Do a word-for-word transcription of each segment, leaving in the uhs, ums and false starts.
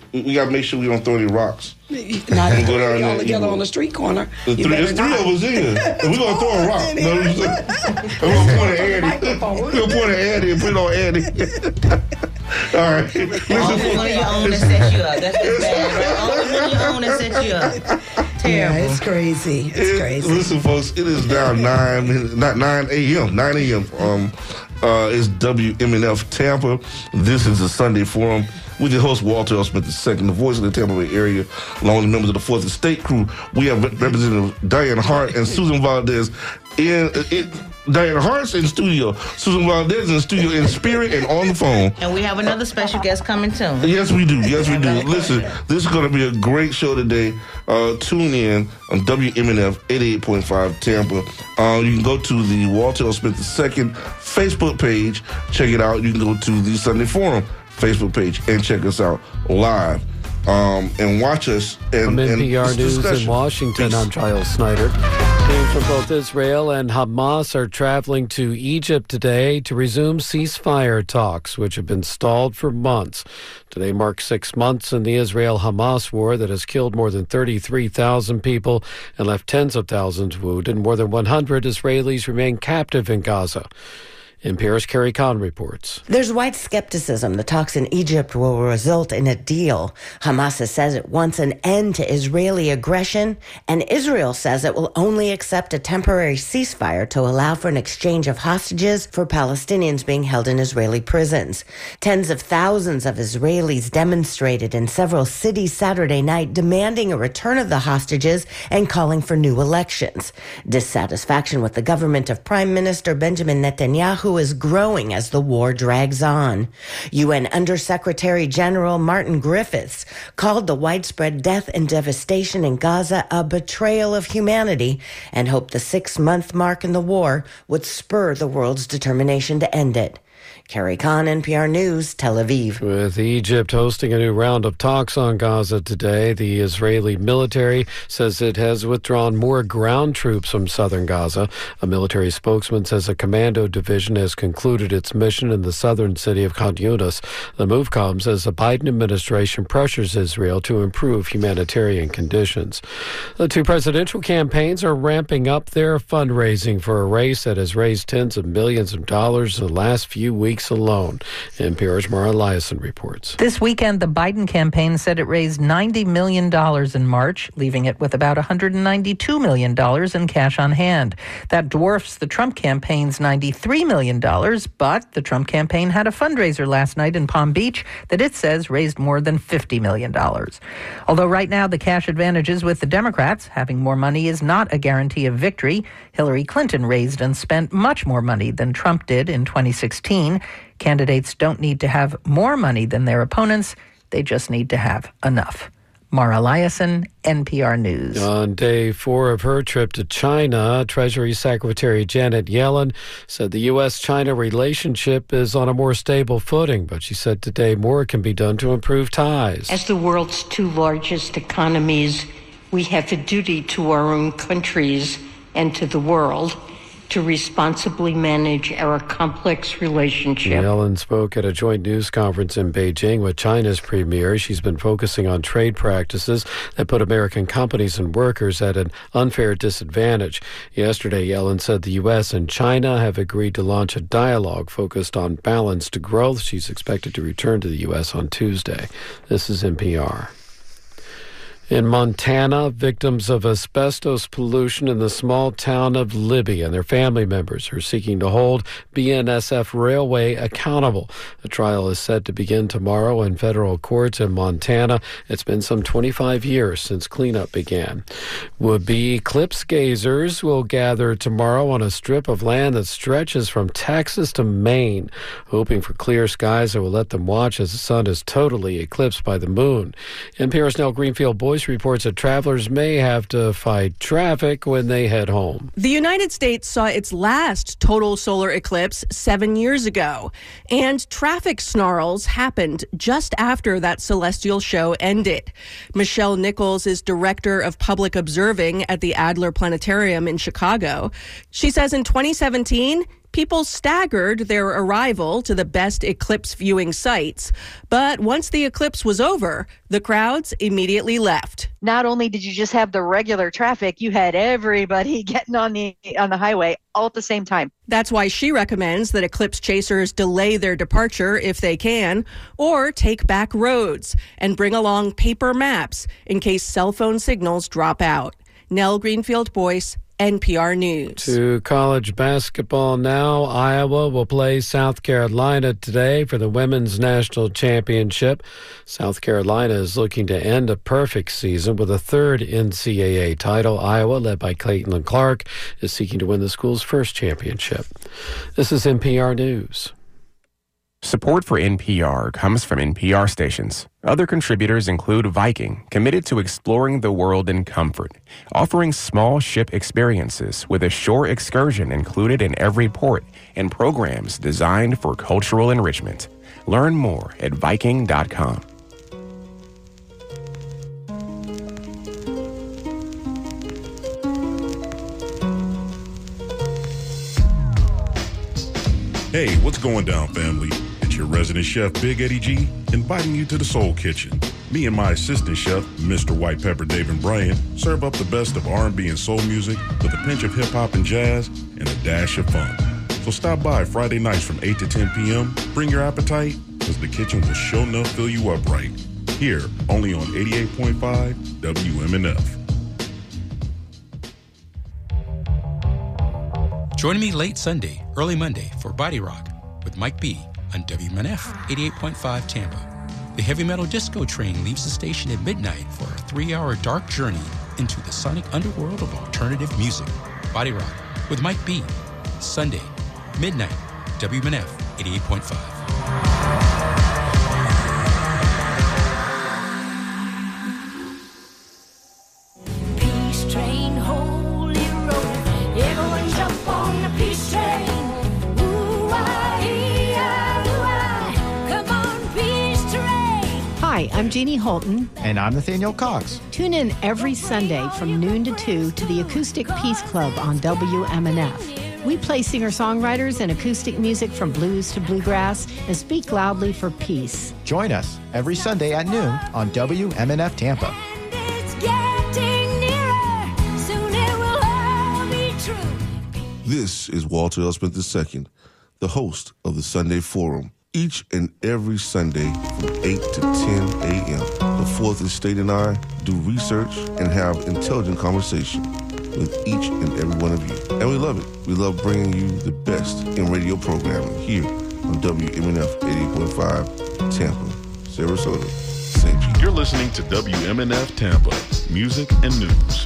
we, we got to make sure we don't throw any rocks. Not and go down all there, together you know. on the street corner. The three, there's three of us in here. And we're going to throw a rock. You know what I'm saying? And we're going to point at Eddie. We're going to point at Eddie and put it on Eddie. All right. Only one of your own that set you up. That's just bad, right? Only one of your own that set you up. Terrible. Yeah, it's crazy. It's It- crazy. Listen, folks, it is now nine, not nine a.m., nine a.m. Um, uh, it's W M N F Tampa. This is the Sunday Forum. With your host, Walter L. Smith the second, the voice of the Tampa Bay area, along with members of the Fourth Estate crew. We have Representative Diane Hart and Susan Valdez in, in Diane Hart's in studio. Susan Valdez in the studio in spirit and on the phone. And we have another special guest coming too. Yes, we do. Yes, we do. Listen, this is going to be a great show today. Uh, tune in on W M N F eighty-eight point five Tampa. Uh, you can go to the Walter L. Smith the second Facebook page. Check it out. You can go to the Sunday Forum Facebook page and check us out live um, and watch us. And, From N P R and News discussion. in Washington, Peace. I'm Giles Snyder. Teams from both Israel and Hamas are traveling to Egypt today to resume ceasefire talks, which have been stalled for months. Today marks six months in the Israel-Hamas war that has killed more than thirty-three thousand people and left tens of thousands wounded. More than one hundred Israelis remain captive in Gaza. N P R's Carrie Kahn reports. There's wide skepticism the talks in Egypt will result in a deal. Hamas says it wants an end to Israeli aggression, and Israel says it will only accept a temporary ceasefire to allow for an exchange of hostages for Palestinians being held in Israeli prisons. Tens of thousands of Israelis demonstrated in several cities Saturday night demanding a return of the hostages and calling for new elections. Dissatisfaction with the government of Prime Minister Benjamin Netanyahu is growing as the war drags on. U N Undersecretary General Martin Griffiths called the widespread death and devastation in Gaza a betrayal of humanity and hoped the six-month mark in the war would spur the world's determination to end it. Carrie Kahn, N P R News, Tel Aviv. With Egypt hosting a new round of talks on Gaza today, the Israeli military says it has withdrawn more ground troops from southern Gaza. A military spokesman says a commando division has concluded its mission in the southern city of Khan Yunis. The move comes as the Biden administration pressures Israel to improve humanitarian conditions. The two presidential campaigns are ramping up their fundraising for a race that has raised tens of millions of dollars in the last few weeks alone. N P R's Mara Eliason reports. This weekend, the Biden campaign said it raised ninety million dollars in March, leaving it with about one hundred ninety-two million dollars in cash on hand. That dwarfs the Trump campaign's ninety-three million dollars, but the Trump campaign had a fundraiser last night in Palm Beach that it says raised more than fifty million dollars. Although right now the cash advantage is with the Democrats, having more money is not a guarantee of victory. Hillary Clinton raised and spent much more money than Trump did in twenty sixteen. Candidates don't need to have more money than their opponents. They just need to have enough. Mara Eliason, N P R News. On day four of her trip to China, Treasury Secretary Janet Yellen said the U S China relationship is on a more stable footing, but she said today more can be done to improve ties. As the world's two largest economies, we have a duty to our own countries and to the world to responsibly manage our complex relationship. Yellen spoke at a joint news conference in Beijing with China's premier. She's been focusing on trade practices that put American companies and workers at an unfair disadvantage. Yesterday, Yellen said the U S and China have agreed to launch a dialogue focused on balanced growth. She's expected to return to the U S on Tuesday. This is N P R. In Montana, victims of asbestos pollution in the small town of Libby and their family members are seeking to hold B N S F Railway accountable. The trial is set to begin tomorrow in federal courts in Montana. It's been some twenty-five years since cleanup began. Would-be eclipse gazers will gather tomorrow on a strip of land that stretches from Texas to Maine, hoping for clear skies that will let them watch as the sun is totally eclipsed by the moon. N P R's Nell Greenfield Boyce reports that travelers may have to fight traffic when they head home. The United States saw its last total solar eclipse seven years ago, and traffic snarls happened just after that celestial show ended. Michelle Nichols is director of public observing at the Adler Planetarium in Chicago. She says in twenty seventeen, people staggered their arrival to the best eclipse viewing sites. But once the eclipse was over, the crowds immediately left. Not only did you just have the regular traffic, you had everybody getting on the on the highway all at the same time. That's why she recommends that eclipse chasers delay their departure if they can, or take back roads and bring along paper maps in case cell phone signals drop out. Nell Greenfield-Boyce, N P R News. To college basketball now. Iowa will play South Carolina today for the women's national championship. South Carolina is looking to end a perfect season with a third N C double A title. Iowa, led by Caitlin Clark, is seeking to win the school's first championship. This is N P R News. Support for N P R comes from N P R stations. Other contributors include Viking, committed to exploring the world in comfort, offering small ship experiences with a shore excursion included in every port and programs designed for cultural enrichment. Learn more at Viking dot com. Hey, what's going down, family? It's your resident chef, Big Eddie G, inviting you to the Soul Kitchen. Me and my assistant chef, Mister White Pepper David Bryant, serve up the best of R and B and soul music with a pinch of hip-hop and jazz and a dash of funk. So stop by Friday nights from eight to ten p.m. Bring your appetite, because the kitchen will sure enough fill you up right. Here, only on eighty-eight point five W M N F. Join me late Sunday, early Monday for Body Rock with Mike B on W M N F eighty-eight point five Tampa. The heavy metal disco train leaves the station at midnight for a three-hour dark journey into the sonic underworld of alternative music. Body Rock with Mike B. Sunday, midnight, W M N F eighty-eight point five. Peace train, holy road. Everyone jump on the peace train. Hi, I'm Jeannie Holton. And I'm Nathaniel Cox. Tune in every Sunday from noon to two to the Acoustic Peace Club on W M N F. We play singer-songwriters and acoustic music from blues to bluegrass and speak loudly for peace. Join us every Sunday at noon on W M N F Tampa. It's getting nearer. Soon it will all be true. This is Walter L. Smith the Second, the host of the Sunday Forum. Each and every Sunday from eight to ten a.m., the Fourth Estate and I do research and have intelligent conversation with each and every one of you. And we love it. We love bringing you the best in radio programming here on W M N F eighty-eight point five Tampa, Sarasota, Saint Pete. You're listening to W M N F Tampa, music and news.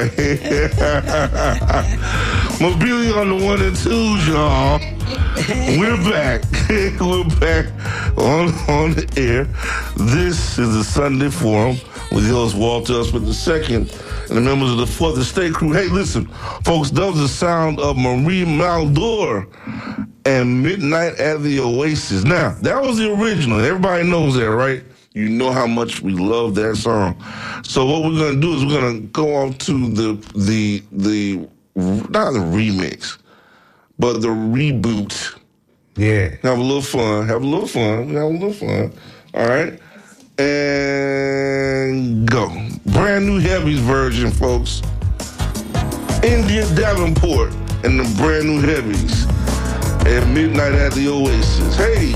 right. Mobility on the one and twos, y'all. We're back. We're back on, on the air. This is the Sunday Forum with your host Walter Usman the second and the members of the Fourth Estate crew. Hey, listen, folks, that was the sound of Marie Muldaur and Midnight at the Oasis. Now, that was the original. Everybody knows that, right? You know how much we love that song. So what we're gonna do is we're gonna go on to the the the not the remix, but the reboot. Yeah. Have a little fun. Have a little fun. Have a little fun. All right. And go. Brand new Heavies version, folks. India Davenport and the brand new Heavies at Midnight at the Oasis. Hey.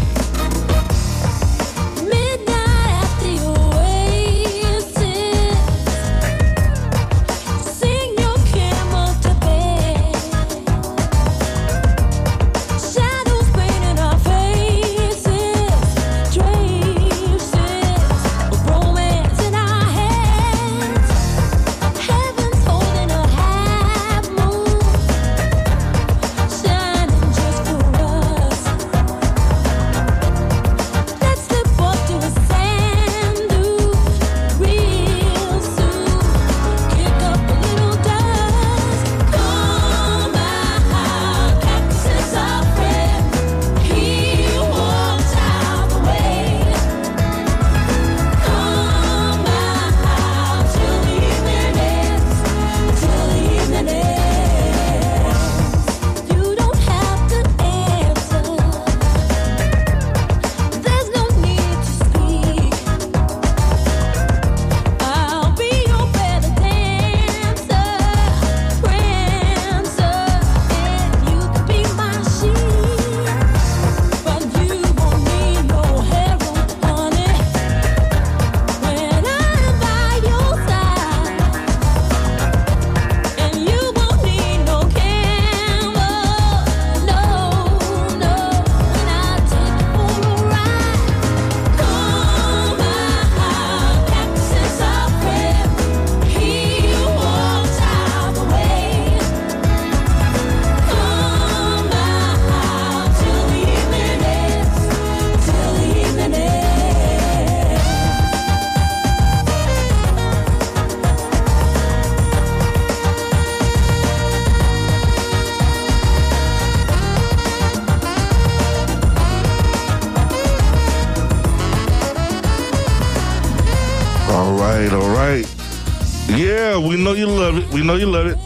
We know you love it. We know you love it.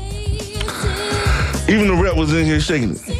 Even the rep was in here shaking it.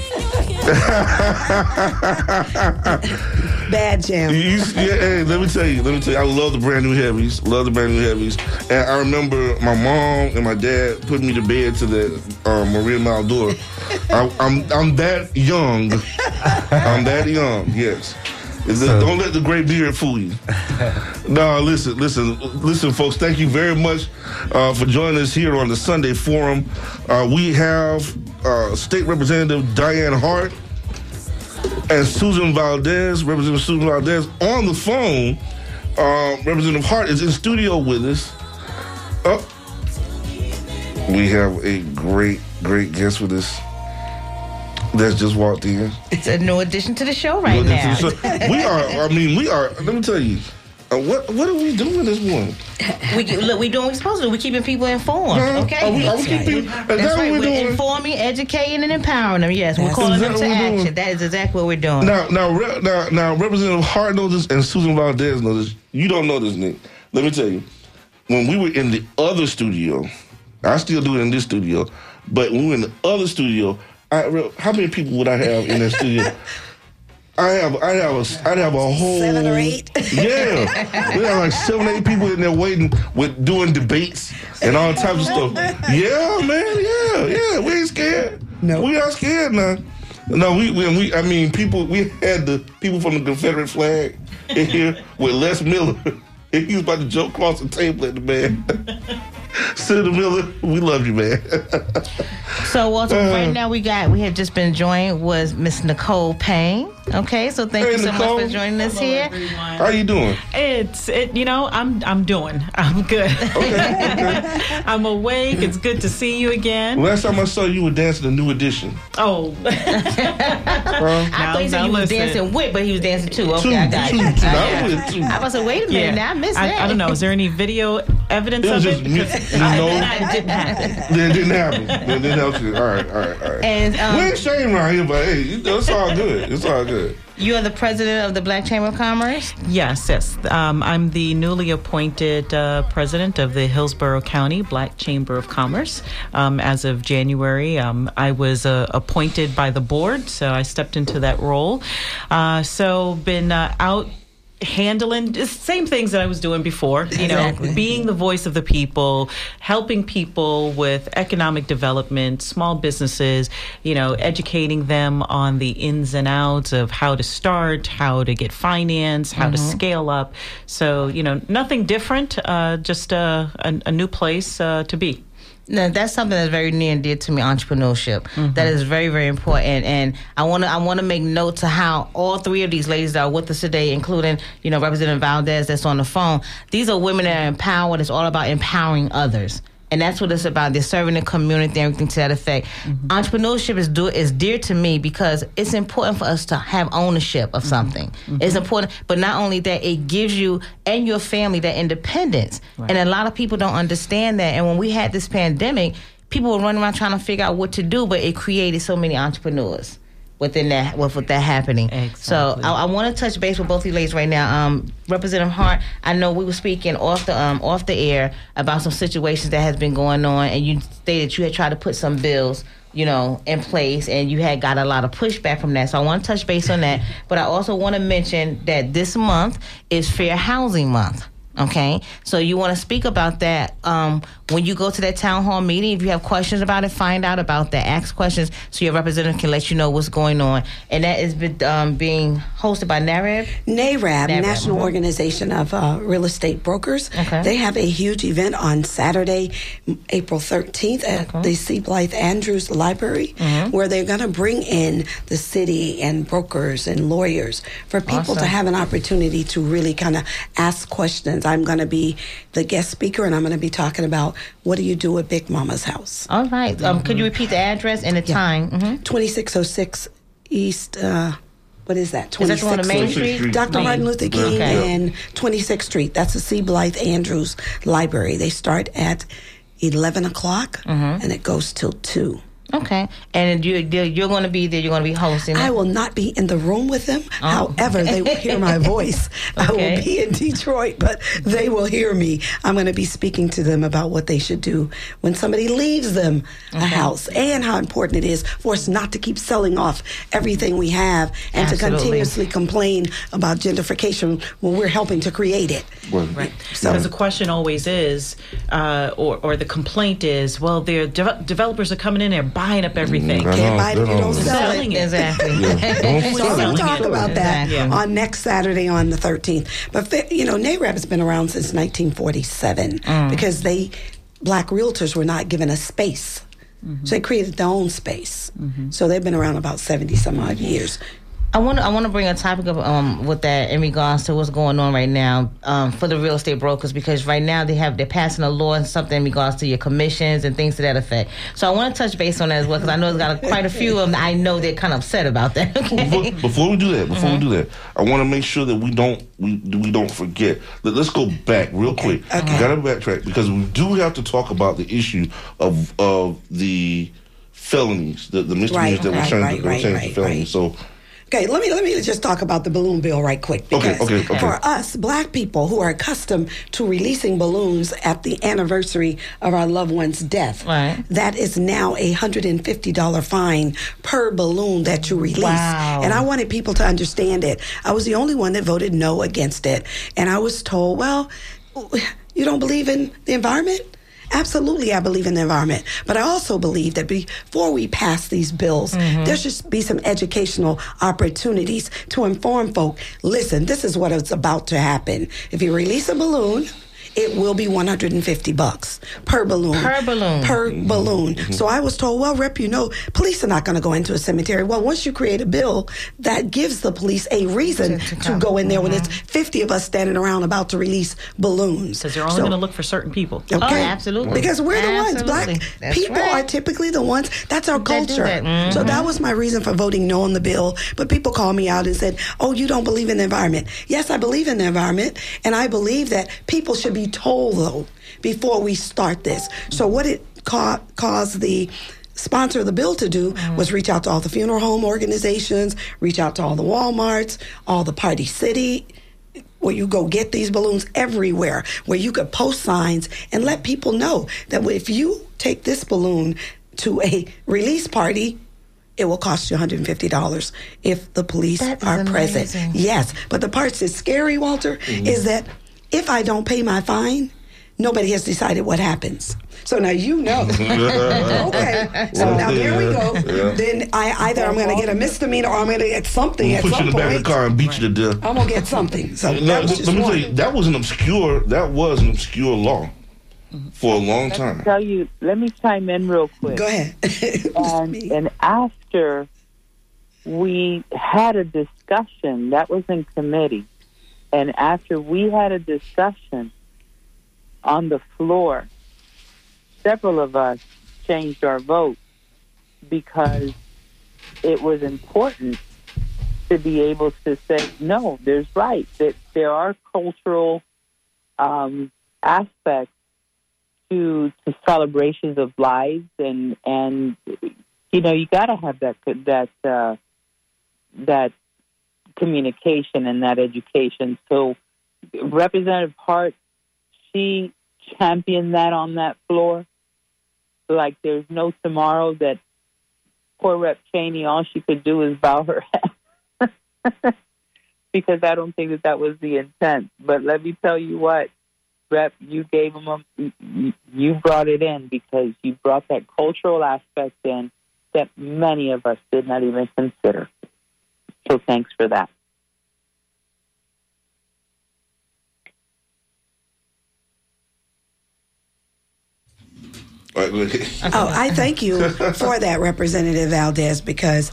Bad jam. You, yeah, hey, let me tell you. Let me tell you. I love the brand new Heavies. Love the brand new Heavies. And I remember my mom and my dad putting me to bed to the uh, Maria Muldaur. I, I'm I'm that young. I'm that young. Yes. So, don't let the gray beard fool you. No, listen, listen, listen, folks. Thank you very much uh, for joining us here on the Sunday Forum. Uh, we have uh, State Representative Diane Hart and Susan Valdez, Representative Susan Valdez, on the phone. Uh, Representative Hart is in studio with us. Oh, we have a great, great guest with us. That's just walked in. It's a new addition to the show right now. We are, I mean, we are, let me tell you, uh, what what are we doing this morning? We look, we doing what we're supposed to do. We're keeping people informed, huh? okay? Are we, are we That's keeping, right. That's That's right. We're, We're doing? informing, educating, and empowering them. Yes, That's we're calling them to exactly action. That is exactly what we're doing. Now, now, now, now, Representative Hart knows this and Susan Valdez knows this. You don't know this, Nick. Let me tell you. When we were in the other studio, I still do it in this studio, but when we were in the other studio, I, how many people would I have in that studio? I have, I have a, I'd have a whole seven or eight. Yeah, we have like seven, eight people in there waiting with doing debates and all types of stuff. Yeah, man, yeah, yeah. We ain't scared. No, we not scared now. No, we, we, we, I mean, people. We had the people from the Confederate flag in here with Les Miller. He was about to jump across the table at the man. Senator Miller, we love you, man. So, Walter, uh, right now we got, we have just been joined was Miss Nicole Payne. Okay, so thank Hey, you so Nicole. much for joining us here. How you doing? It's it. You know, I'm I'm doing. I'm good. I'm awake. It's good to see you again. Last time I saw you were dancing a New Edition. Oh. I thought he said you was dancing with, but he was dancing too. Okay, Two, I got two, it. two. I I got was it. two. I was like, wait a minute, Yeah. now I missed I, that. I don't know. Is there any video evidence It was of just it? mu- Because you know. it didn't happen. It didn't happen. It didn't happen. All right, all right, all right. And, um, we ain't shame around here, but hey, you know, it's all good. It's all good. You are the president of the Black Chamber of Commerce? Yes, yes. Um, I'm the newly appointed uh, president of the Hillsborough County Black Chamber of Commerce. Um, as of January, um, I was uh, appointed by the board, so I stepped into that role. Uh, so been uh, out handling the same things that I was doing before, you Exactly. know, being the voice of the people, helping people with economic development, small businesses, you know, educating them on the ins and outs of how to start, how to get finance, how to Mhm. scale up. So, you know, nothing different, uh, just uh, a, a new place uh, to be. No, that's something that's very near and dear to me. Entrepreneurship. Mhm. That is very, very important. And I want to, I want to make note to how all three of these ladies that are with us today, including, you know, Representative Valdez, that's on the phone. These are women that are empowered. It's all about empowering others. And that's what it's about. They're serving the community and everything to that effect. Entrepreneurship is do, is dear to me because it's important for us to have ownership of something. It's important, but not only that, it gives you and your family that independence. And a lot of people don't understand that. And when we had this pandemic, people were running around trying to figure out what to do, but it created so many entrepreneurs within that, with, with that happening. So I, I want to touch base with both of you ladies right now. Um, Representative Hart, I know we were speaking off the um, off the air about some situations that has been going on, and you stated you had tried to put some bills, you know, in place, and you had got a lot of pushback from that. So I want to touch base on that. But I also want to mention that this month is Fair Housing Month. Okay, so you want to speak about that um, when you go to that town hall meeting. If you have questions about it, find out about that. Ask questions so your representative can let you know what's going on. And that is um, being hosted by NAREB? NAREB, NAREB. National Mhm. Organization of uh, Real Estate Brokers. Okay. They have a huge event on Saturday, April thirteenth at Okay. the C. Blythe Andrews Library, Mhm. where they're going to bring in the city and brokers and lawyers for people to Awesome. have an opportunity to really kind of ask questions. I'm going to be the guest speaker, and I'm going to be talking about what do you do at Big Mama's house. All right. Um, could you repeat the address and the time? Mm-hmm. twenty-six oh six East, uh, what is that? Is that the one on Main Street? Doctor Main. Martin Luther King Okay. and twenty-sixth Street. That's the C. Blythe Andrews Library. They start at eleven o'clock Mhm. and it goes till two. Okay. And you, you're going to be there. You're going to be hosting it? I will not be in the room with them. Oh. However, they will hear my voice. I Okay. will be in Detroit, but they will hear me. I'm going to be speaking to them about what they should do when somebody leaves them a Okay. house and how important it is for us not to keep selling off everything we have and to Absolutely. continuously complain about gentrification when we're helping to create it. Right. Because the question always is, uh, or, or the complaint is, well, the de- developers are coming in there buying up everything. Mm, Can't buy it if you don't sell Selling it. it. Exactly. Yeah. So we'll talk about that Yeah. on next Saturday on the thirteenth. But, fa- you know, NAREB has been around since nineteen forty-seven Mm. because they, black realtors were not given a space. So they created their own space. So they've been around about seventy some odd years. I want to I want to bring a topic up um, with that in regards to what's going on right now um, for the real estate brokers, because right now they have they're passing a law and something in regards to your commissions and things to that effect. So I want to touch base on that as well, because I know there's got a, quite a few of them that I know they're kind of upset about that. Okay. Before, before we do that, before Mhm. we do that, I want to make sure that we don't we we don't forget. Let, let's go back real quick. Okay. We got to backtrack because we do have to talk about the issue of of the felonies, the, the misdemeanors Right, that were right, changed, right, that were right, changed right, to felonies. right. So. Okay, let me let me just talk about the balloon bill right quick. Okay, Because okay, okay. for us, black people who are accustomed to releasing balloons at the anniversary of our loved one's death, Right. that is now a one hundred fifty dollars fine per balloon that you release. Wow. And I wanted people to understand it. I was the only one that voted no against it. And I was told, well, you don't believe in the environment? Absolutely, I believe in the environment. But I also believe that before we pass these bills, Mhm. there should be some educational opportunities to inform folk, listen, this is what is about to happen. If you release a balloon, it will be one hundred fifty bucks per balloon. Per balloon. Per Mm-hmm. balloon. Mm-hmm. So I was told, well, Rep, you know, police are not going to go into a cemetery. Well, once you create a bill, that gives the police a reason to, to, to go in there mm-hmm. when it's fifty of us standing around about to release balloons. Because they're only so, going to look for certain people. Okay. Oh, absolutely. Because we're the absolutely. ones. Black That's people right. are typically the ones. That's our culture. That mm-hmm. So that was my reason for voting no on the bill. But people called me out and said, oh, you don't believe in the environment. Yes, I believe in the environment. And I believe that people should be told, though, before we start this. So what it ca- caused the sponsor of the bill to do mm. was reach out to all the funeral home organizations, reach out to all the Walmarts, all the Party City, where you go get these balloons everywhere, where you could post signs and let people know that if you take this balloon to a release party, it will cost you one hundred fifty dollars if the police that are amazing. present. Yes, but the part that's scary, Walter, mm-hmm. is that if I don't pay my fine, nobody has decided what happens. So now you know. Okay. So well, now yeah, there we go. Yeah. Then I either I'm going to get a misdemeanor or I'm going to get something we'll at push some you in the back point. of the car and beat you to death. I'm going to get something. So no, that was let just me one. tell you, that was an obscure. That was an obscure law for a long let time. Me tell you, let me chime in real quick. Go ahead. and, and after we had a discussion, that was in committee, and after we had a discussion on the floor, several of us changed our vote because it was important to be able to say, no, there's right, that there are cultural um, aspects to, to celebrations of lives, and, and you know, you got to have that, that, uh, that communication and that education. So Representative Hart, she championed that on that floor. Like there's no tomorrow, that poor Rep Cheney, all she could do is bow her head. Because I don't think that that was the intent. But let me tell you what, Rep, you gave them a, you brought it in because you brought that cultural aspect in that many of us did not even consider. So thanks for that. Oh, I thank you for that, Representative Valdez, because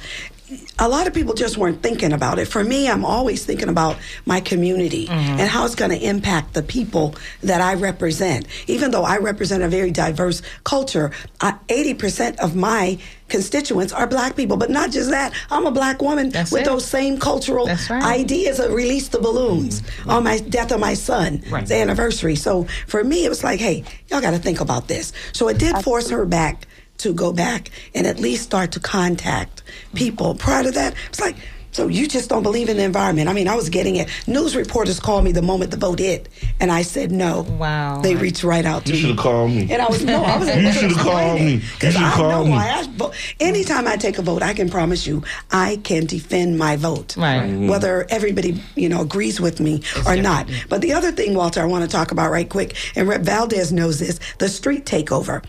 a lot of people just weren't thinking about it. For me, I'm always thinking about my community mm-hmm. and how it's going to impact the people that I represent. Even though I represent a very diverse culture, uh, eighty percent of my constituents are black people. But not just that, I'm a black woman That's with it. those same cultural right. ideas of release the balloons mm-hmm. on my death of my son, right. the anniversary. So for me, it was like, hey, y'all got to think about this. So it did force her back to go back and at least start to contact people. Prior to that, it's like, so you just don't believe in the environment. I mean, I was getting it. News reporters called me the moment the vote hit, and I said no. Wow. They reached right out to you me. You should have called me. And I was, no, I was able You to should have called me. You because should have I called know me. why I vote. Anytime I take a vote, I can promise you I can defend my vote. Right. Mm-hmm. Whether everybody, you know, agrees with me or not. But the other thing, Walter, I want to talk about right quick, and Rep Valdez knows this, the street takeover.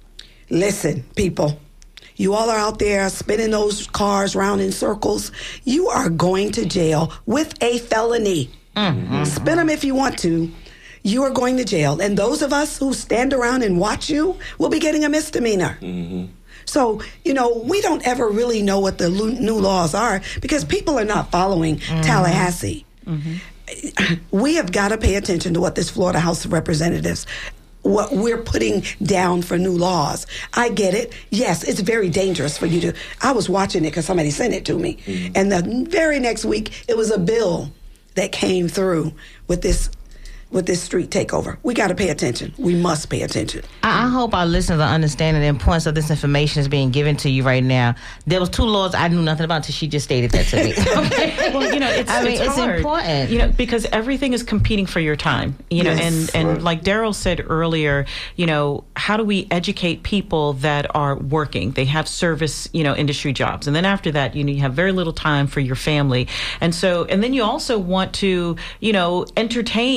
Listen, people. You all are out there spinning those cars around in circles. You are going to jail with a felony. Mm-hmm. Spin them if you want to. You are going to jail. And those of us who stand around and watch you will be getting a misdemeanor. Mm-hmm. So, you know, we don't ever really know what the lo- new laws are because people are not following mm-hmm. Tallahassee. Mm-hmm. We have got to pay attention to what this Florida House of Representatives what we're putting down for new laws. I get it. Yes, it's very dangerous for you to... I was watching it because somebody sent it to me. Mm-hmm. And the very next week, it was a bill that came through with this with this street takeover. We got to pay attention. We must pay attention. I, I hope our listeners are understanding the importance of this information that's being given to you right now. There was two laws I knew nothing about until she just stated that to me. Well, you know, it's, I mean, it's, it's hard, important. You know, because everything is competing for your time. You know, Yes. and, and Right. like Daryl said earlier, you know, how do we educate people that are working? They have service, you know, industry jobs. And then after that, you know, you have very little time for your family. And so, and then you also want to, you know, entertain and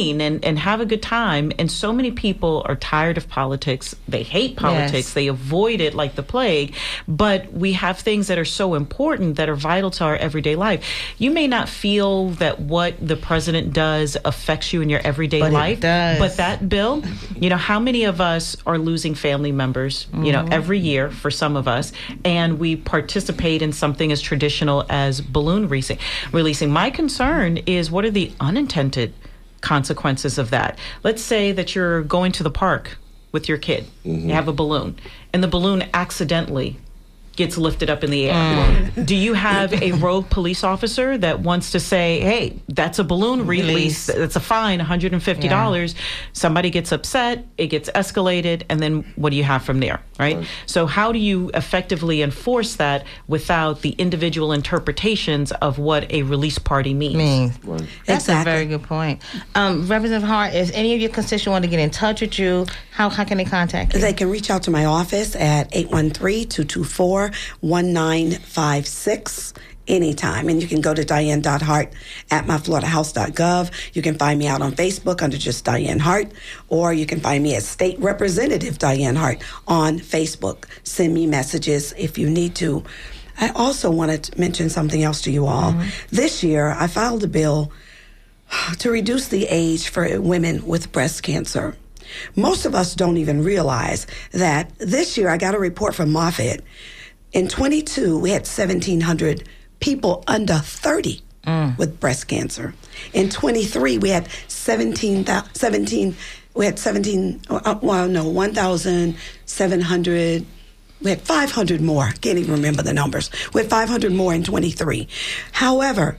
and have a good time. And so many people are tired of politics. They hate politics. Yes. They avoid it like the plague. But we have things that are so important that are vital to our everyday life. You may not feel that what the president does affects you in your everyday But it life. does. But that bill, you know, how many of us are losing family members, you know, Mhm. every year for some of us, and we participate in something as traditional as balloon releasing. releasing. My concern is, what are the unintended consequences of that? Let's say that you're going to the park with your kid. You have a balloon, and the balloon accidentally gets lifted up in the air. Mm. Do you have a rogue police officer that wants to say, hey, that's a balloon release, Release. that's a fine, one hundred fifty dollars. Somebody gets upset, it gets escalated, and then what do you have from there, right? Right. So how do you effectively enforce that without the individual interpretations of what a release party means? Means. That's a very good point. Um, Representative Hart, if any of your constituents want to get in touch with you, how, how can they contact you? They can reach out to my office at eight one three, two two four, one nine five six anytime. And you can go to diane dot hart at my florida house dot gov. You can find me out on Facebook under just Diane Hart, or you can find me as State Representative Diane Hart on Facebook. Send me messages if you need to. I also wanted to mention something else to you all. Mm-hmm. This year, I filed a bill to reduce the age for women with breast cancer. Most of us don't even realize that this year, I got a report from Moffitt. In twenty-two, we had seventeen hundred people under thirty mm. with breast cancer. In twenty-three, we had seventeen, seventeen we had seventeen, uh, well, no, one thousand seven hundred. We had five hundred more. Can't even remember the numbers. We had five hundred more in twenty-three. However,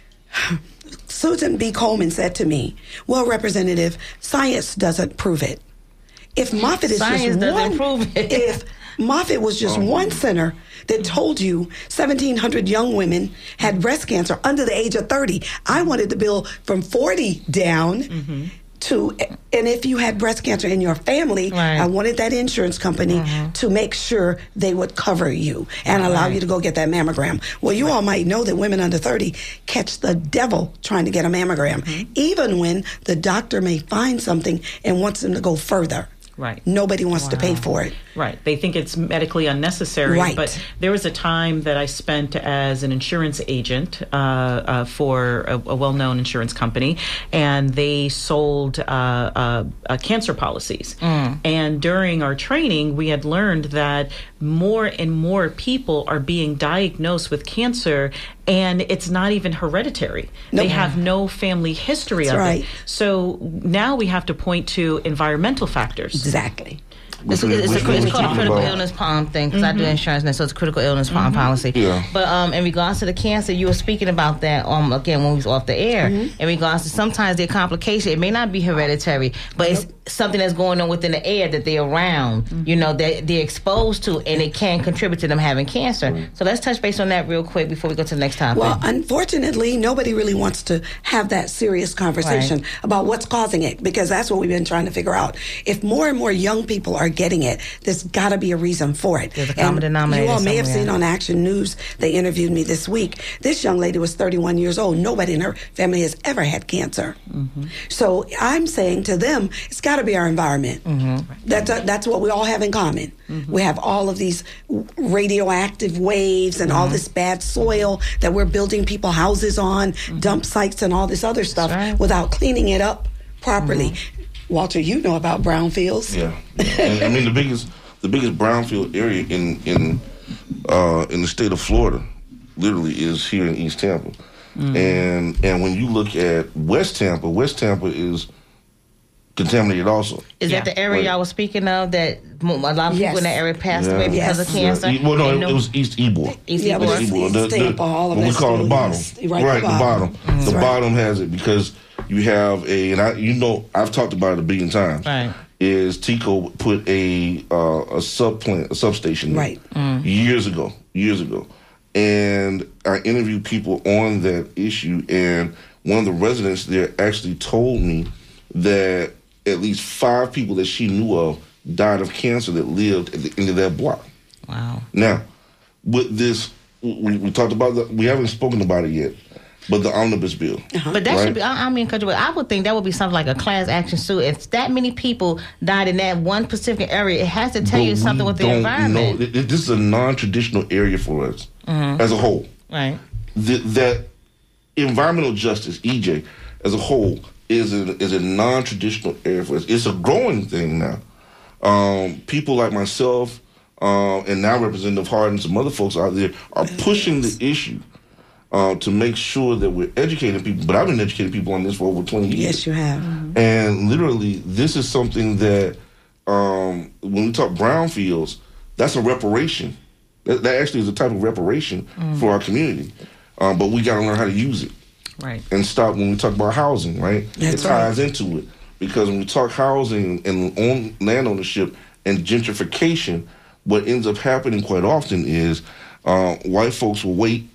Susan B. Coleman said to me, well, Representative, science doesn't prove it. If Moffitt is Science just doesn't one, prove it. if Moffitt was just Oh. one center that told you seventeen hundred young women had breast cancer under the age of thirty, I wanted the bill from forty down Mm-hmm. to, and if you had breast cancer in your family, Right. I wanted that insurance company Mm-hmm. to make sure they would cover you and allow Right. you to go get that mammogram. Well, you all might know that women under thirty catch the devil trying to get a mammogram, Mm-hmm. even when the doctor may find something and wants them to go further. Right. Nobody wants to pay Wow. for it. Right. They think it's medically unnecessary. Right. But there was a time that I spent as an insurance agent uh, uh, for a, a well-known insurance company, and they sold uh, uh, uh, cancer policies. Mm. And during our training, we had learned that more and more people are being diagnosed with cancer, and it's not even hereditary. Nope. They have no family history That's of right. it. So now we have to point to environmental factors. Exactly. It's, Which we- it's, which a, we it's were called a talking critical about. illness palm thing because I do insurance now, so it's a critical illness palm policy. Yeah. But um, in regards to the cancer, you were speaking about that um again when we was off the air. In regards to sometimes their complication, it may not be hereditary, but it's something that's going on within the air that they're around. You know, that they're exposed to, and it can contribute to them having cancer. So let's touch base on that real quick before we go to the next topic. Well, unfortunately, nobody really wants to have that serious conversation Right. about what's causing it, because that's what we've been trying to figure out. If more and more young people are getting it, there's got to be a reason for it. There's a common denominator You all may have somewhere. seen on Action News, they interviewed me this week. This young lady was thirty-one years old. Nobody in her family has ever had cancer. So I'm saying to them, it's got to be our environment. That's that's what we all have in common. We have all of these radioactive waves and all this bad soil that we're building people houses on, dump sites and all this other stuff without cleaning it up properly. Walter, you know about brownfields. Yeah, and, I mean the biggest the biggest brownfield area in in uh, in the state of Florida, literally, is here in East Tampa. Mm-hmm. And and when you look at West Tampa, West Tampa is contaminated also. Is that the area I was speaking of that mo- a lot of people in that area passed away because of cancer? Yeah. Well, no, And it, it was East Ybor. East Yeah, but Ybor. it's East The- the- Tampa, all of what we that's call the still bottom. east. Right, Right, the the bottom. bottom. The That's right. bottom has it because you have a, and I, you know, I've talked about it a billion times. Right. Is Tico put a uh, a sub plant, a substation, Right. Mm. years ago, years ago, and I interviewed people on that issue, and one of the residents there actually told me that at least five people that she knew of died of cancer that lived at the end of that block. Wow. Now, with this, we, we talked about that. We haven't spoken about it yet. but the omnibus bill. But that right? should be, I, I mean, I would think that would be something like a class action suit. If that many people died in that one specific area, it has to tell But you something we with the don't environment. know. This is a non-traditional area for us Mhm. as a whole. Right. The, that environmental justice, E J, as a whole, is a, is a non-traditional area for us. It's a growing thing now. Um, people like myself um, and now Representative Hart and some other folks out there are pushing the issue uh, to make sure that we're educating people. But I've been educating people on this for over twenty years. Yes, you have. And literally, this is something that um, when we talk brownfields, that's a reparation. That, that actually is a type of reparation Mm. for our community. Um, but we got to learn how to use it Right. and stop when we talk about housing, right? That's it ties into it. Because when we talk housing and own land ownership and gentrification, what ends up happening quite often is uh, white folks will wait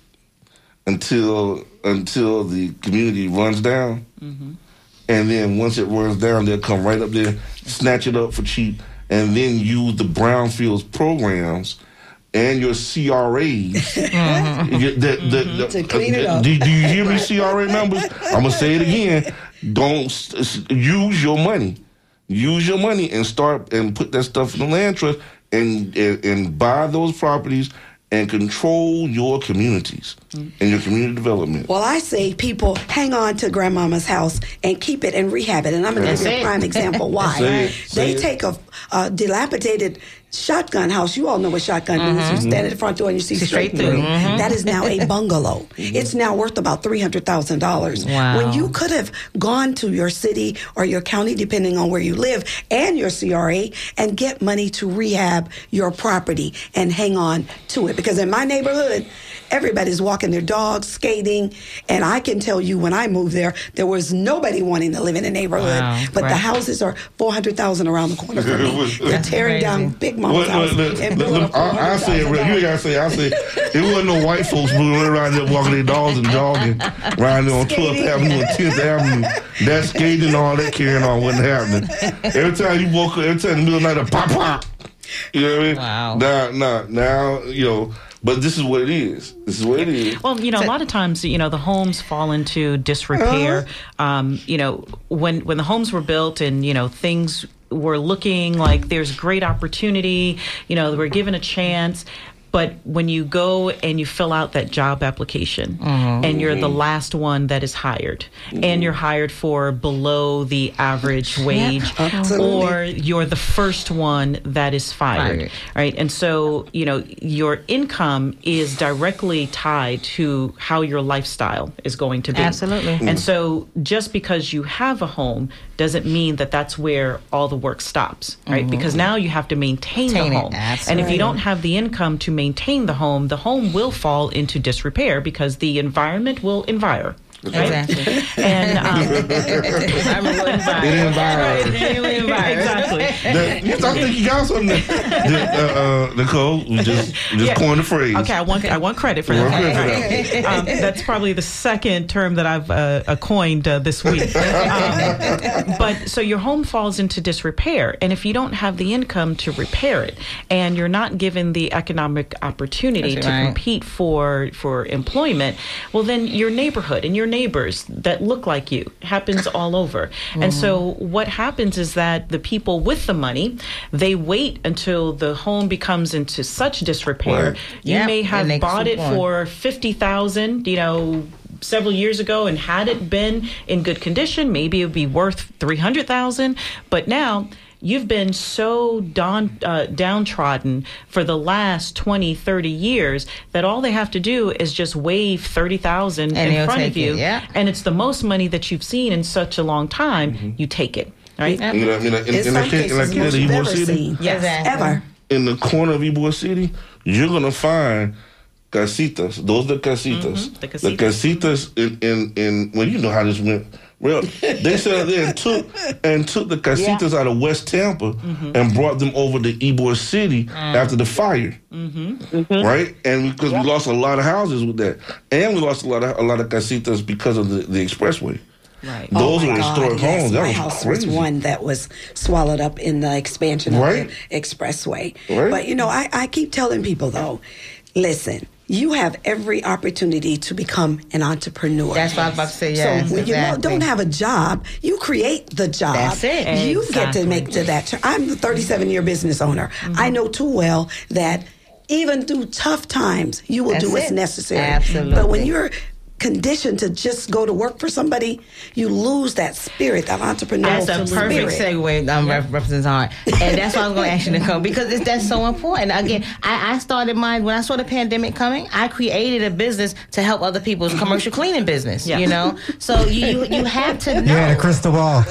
until until the community runs down. Mm-hmm. And then once it runs down, they'll come right up there, snatch it up for cheap, and then use the brownfields programs and your C R As. Mm-hmm. You- the- the- the- To clean it up. Do, do you hear me, C R A members? I'm going to say it again. Don't s- s- use your money. Use your money and start and put that stuff in the land trust and, and, and buy those properties and control your communities and your community development. Well, I say people hang on to grandmama's house and keep it and rehab it. And I'm going to That's give you a it. prime example why. Say it. Say They it. take a, a dilapidated shotgun house. You all know what shotgun means. Mhm. You stand at the front door and you see See straight, straight through. through. Mhm. That is now a bungalow. It's now worth about three hundred thousand dollars. Wow. When you could have gone to your city or your county, depending on where you live, and your C R A, and get money to rehab your property and hang on to it. Because in my neighborhood, everybody's walking their dogs, skating, and I can tell you when I moved there, there was nobody wanting to live in the neighborhood. Wow. But the Right. houses are four hundred thousand around the corner from me. They're tearing down Big Mama's Look, house look, look, and look, building look, up I, I say it real. You ain't gotta say. I say it wasn't no white folks moving around there walking their dogs and jogging around there on twelfth Skating. Avenue and tenth Avenue. That skating and all that carrying on wasn't happening. Every time you woke up, every time in the middle of the night, pop pop. You know what I mean? Wow. Now, now, now, you know. But this is what it is. This is what it is. Well, you know, a lot of times, you know, the homes fall into disrepair. Uh-huh. Um, you know, when when the homes were built and, you know, things were looking like there's great opportunity, you know, we're given a chance. But when you go and you fill out that job application Mhm. and you're the last one that is hired and you're hired for below the average wage absolutely. or you're the first one that is fired, Fired. right? And so, you know, your income is directly tied to how your lifestyle is going to be. Absolutely. And so just because you have a home doesn't mean that that's where all the work stops, right? Mhm. Because now you have to maintain Maintain the it. home. That's And if you right. don't have the income to maintain the home, the home will fall into disrepair because the environment will envire. Right? Exactly. And um, Environment will envire. It envire. Right, it will envire. Exactly. That, you I think you got something there. The, uh, uh, Nicole, we just, we just Yeah. coined the phrase. Okay, I want I want credit for You want that. credit for that. Um, that's probably the second term that I've uh, uh, coined uh, this week. Um, but so your home falls into disrepair, and if you don't have the income to repair it, and you're not given the economic opportunity That's to right. compete for for employment, well, then your neighborhood and your neighbors that look like you happens all over. And so what happens is that the people with the money, they wait until the home becomes into such disrepair. Right. You Yep, may and have they bought keep it going. for fifty thousand, you know, several years ago, and had it been in good condition, maybe it would be worth three hundred thousand. But now you've been so don, uh, downtrodden for the last twenty, thirty years that all they have to do is just wave thirty thousand And in you'll front take of you. it, yeah. And it's the most money that you've seen in such a long time. You take it, right? Yep. You know, I mean, in, In in, some the, in, cases, like in most the you've Ybor ever City, seen. Yes. Exactly. Ever. in the corner of Ybor City, you're gonna find casitas. Those are the casitas. Mhm, the The casitas. casitas in, in, in well, you know how this went. Well, they sat there and took and took the casitas out of West Tampa and brought them over to Ybor City after the fire. Right? And because we lost a lot of houses with that. And we lost a lot of a lot of casitas because of the, the expressway. Right. Those Oh are my historic God, yes. homes. That My was house crazy. was one that was swallowed up in the expansion of Right. the expressway. Right. But you know, I, I keep telling people though, listen, you have every opportunity to become an entrepreneur. That's what I was about to say, yes, So when exactly. you don't have a job, you create the job. That's it. You get to Exactly. make to that. turn. I'm the thirty-seven-year business owner. I know too well that even through tough times, you will That's do what's it. necessary. Absolutely. But when you're conditioned to just go to work for somebody, you lose that spirit, that entrepreneurial That's a perfect spirit. segue, um, Rep- Representative Hart. And that's why I was going to ask you to come, because it's, that's so important. Again, I, I started mine, when I saw the pandemic coming, I created a business to help other people's commercial cleaning business, Yeah. you know? So you, you, you have to know. You had a crystal ball.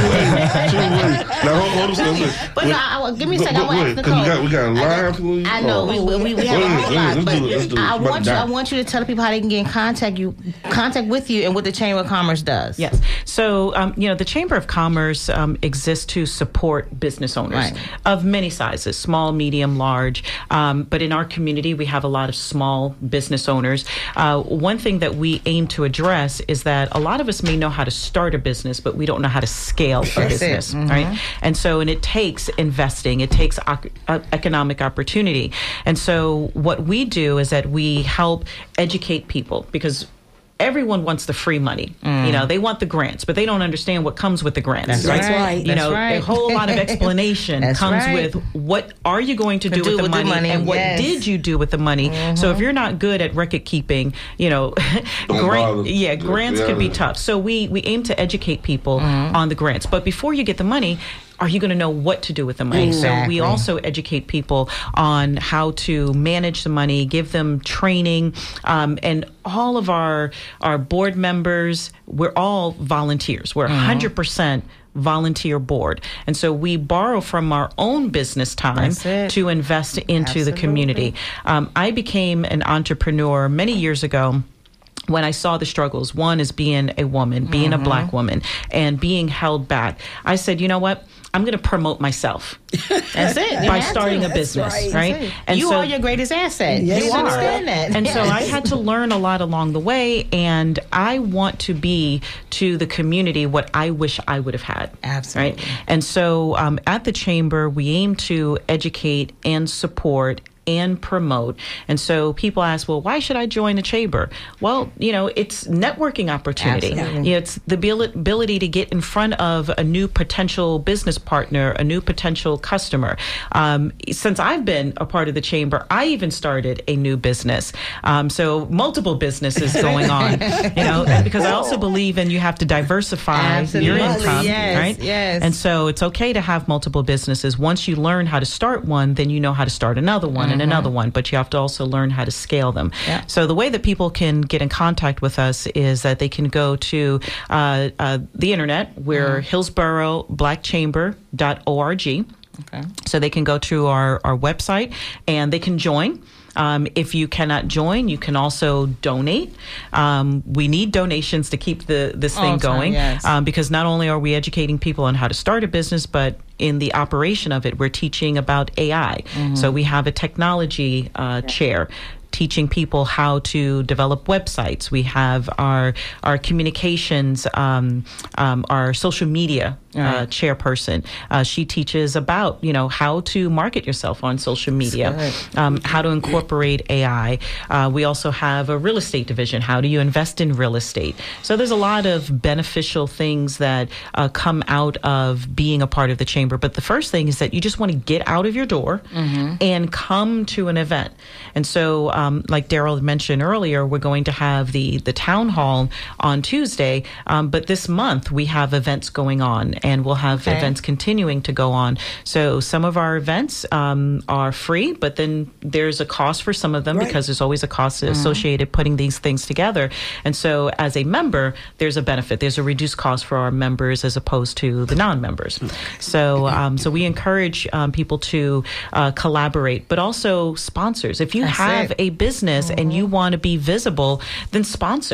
Now, hold, hold on a second. But no, I, I- give me a second. I Go- want to go ask ahead, 'cause Nicole. we got, we got a live. Please. I know we, we, we have Go a ahead, whole go ahead. lot, Let's but do it. Let's do it. I It's about want to you. I die. want you to tell the people how they can get in contact you, contact with you, and what the Chamber of Commerce does. Yes. So, um, you know, the Chamber of Commerce um, exists to support business owners Right. of many sizes, small, medium, large. Um, but in our community, we have a lot of small business owners. Uh, one thing that we aim to address is that a lot of us may know how to start a business, but we don't know how to scale a That's it. business, Mhm. right? And so, and it takes investing, it takes oc- uh, economic opportunity. And so, what we do is that we help educate people, because everyone wants the free money. Mm. You know, they want the grants, but they don't understand what comes with the grants. That's right? right. You That's know, right. a whole lot of explanation That's comes right. with what are you going to To do, do with the with the money, money, and what yes. did you do with the money. So if you're not good at record keeping, you know, Don't grant, bother. yeah, grants Yeah. can be tough. So we we aim to educate people on the grants. But before you get the money, are you going to know what to do with the money? So Exactly. we also educate people on how to manage the money, give them training, um, and all of our our board members, we're all volunteers. We're one hundred percent volunteer board. And so we borrow from our own business time That's it. to invest into the community. Um, I became an entrepreneur many years ago when I saw the struggles. One is being a woman, being a black woman, and being held back. I said, you know what? I'm going to promote myself. That's it. You By have starting to. a business, That's right? And you are your greatest asset. Yes, you you are. understand that. And so I Yes. had to learn a lot along the way, and I want to be to the community what I wish I would have had. Absolutely. Right? And so um, at the Chamber, we aim to educate and support and promote. And so people ask, well, why should I join the Chamber? Well, you know, it's networking opportunity. Absolutely. You know, it's the abil- ability to get in front of a new potential business partner, a new potential customer. Um, since I've been a part of the Chamber, I even started a new business. Um, so multiple businesses going on, you know, and because I also believe in you have to diversify your Absolutely. income, Yes, right? yes. And so it's okay to have multiple businesses. Once you learn how to start one, then you know how to start another one and another one, but you have to also learn how to scale them. Yeah. So the way that people can get in contact with us is that they can go to uh, uh, the internet. We're hillsborough black chamber dot org. Okay. So they can go to our, our website and they can join. Um, if you cannot join, you can also donate. Um, we need donations to keep the this All thing the time, going, yes. um, because not only are we educating people on how to start a business, but in the operation of it, we're teaching about A I. So we have a technology uh, chair teaching people how to develop websites. We have our our communications, um, um, our social media uh, Right. chairperson. Uh, she teaches about, you know, how to market yourself on social media, um, how to incorporate A I. Uh, we also have a real estate division. How do you invest in real estate? So there's a lot of beneficial things that uh, come out of being a part of the Chamber. But the first thing is that you just want to get out of your door and come to an event. And so, um, like Daryl mentioned earlier, we're going to have the, the town hall on Tuesday. Um, but this month we have events going on, and we'll have Okay. events continuing to go on. So some of our events um, are free, but then there's a cost for some of them, Right. because there's always a cost associated putting these things together. And so as a member, there's a benefit. There's a reduced cost for our members as opposed to the non-members. So um, so we encourage um, people to uh, collaborate, but also sponsors. If you That's have it. a business and you want to be visible, then sponsor.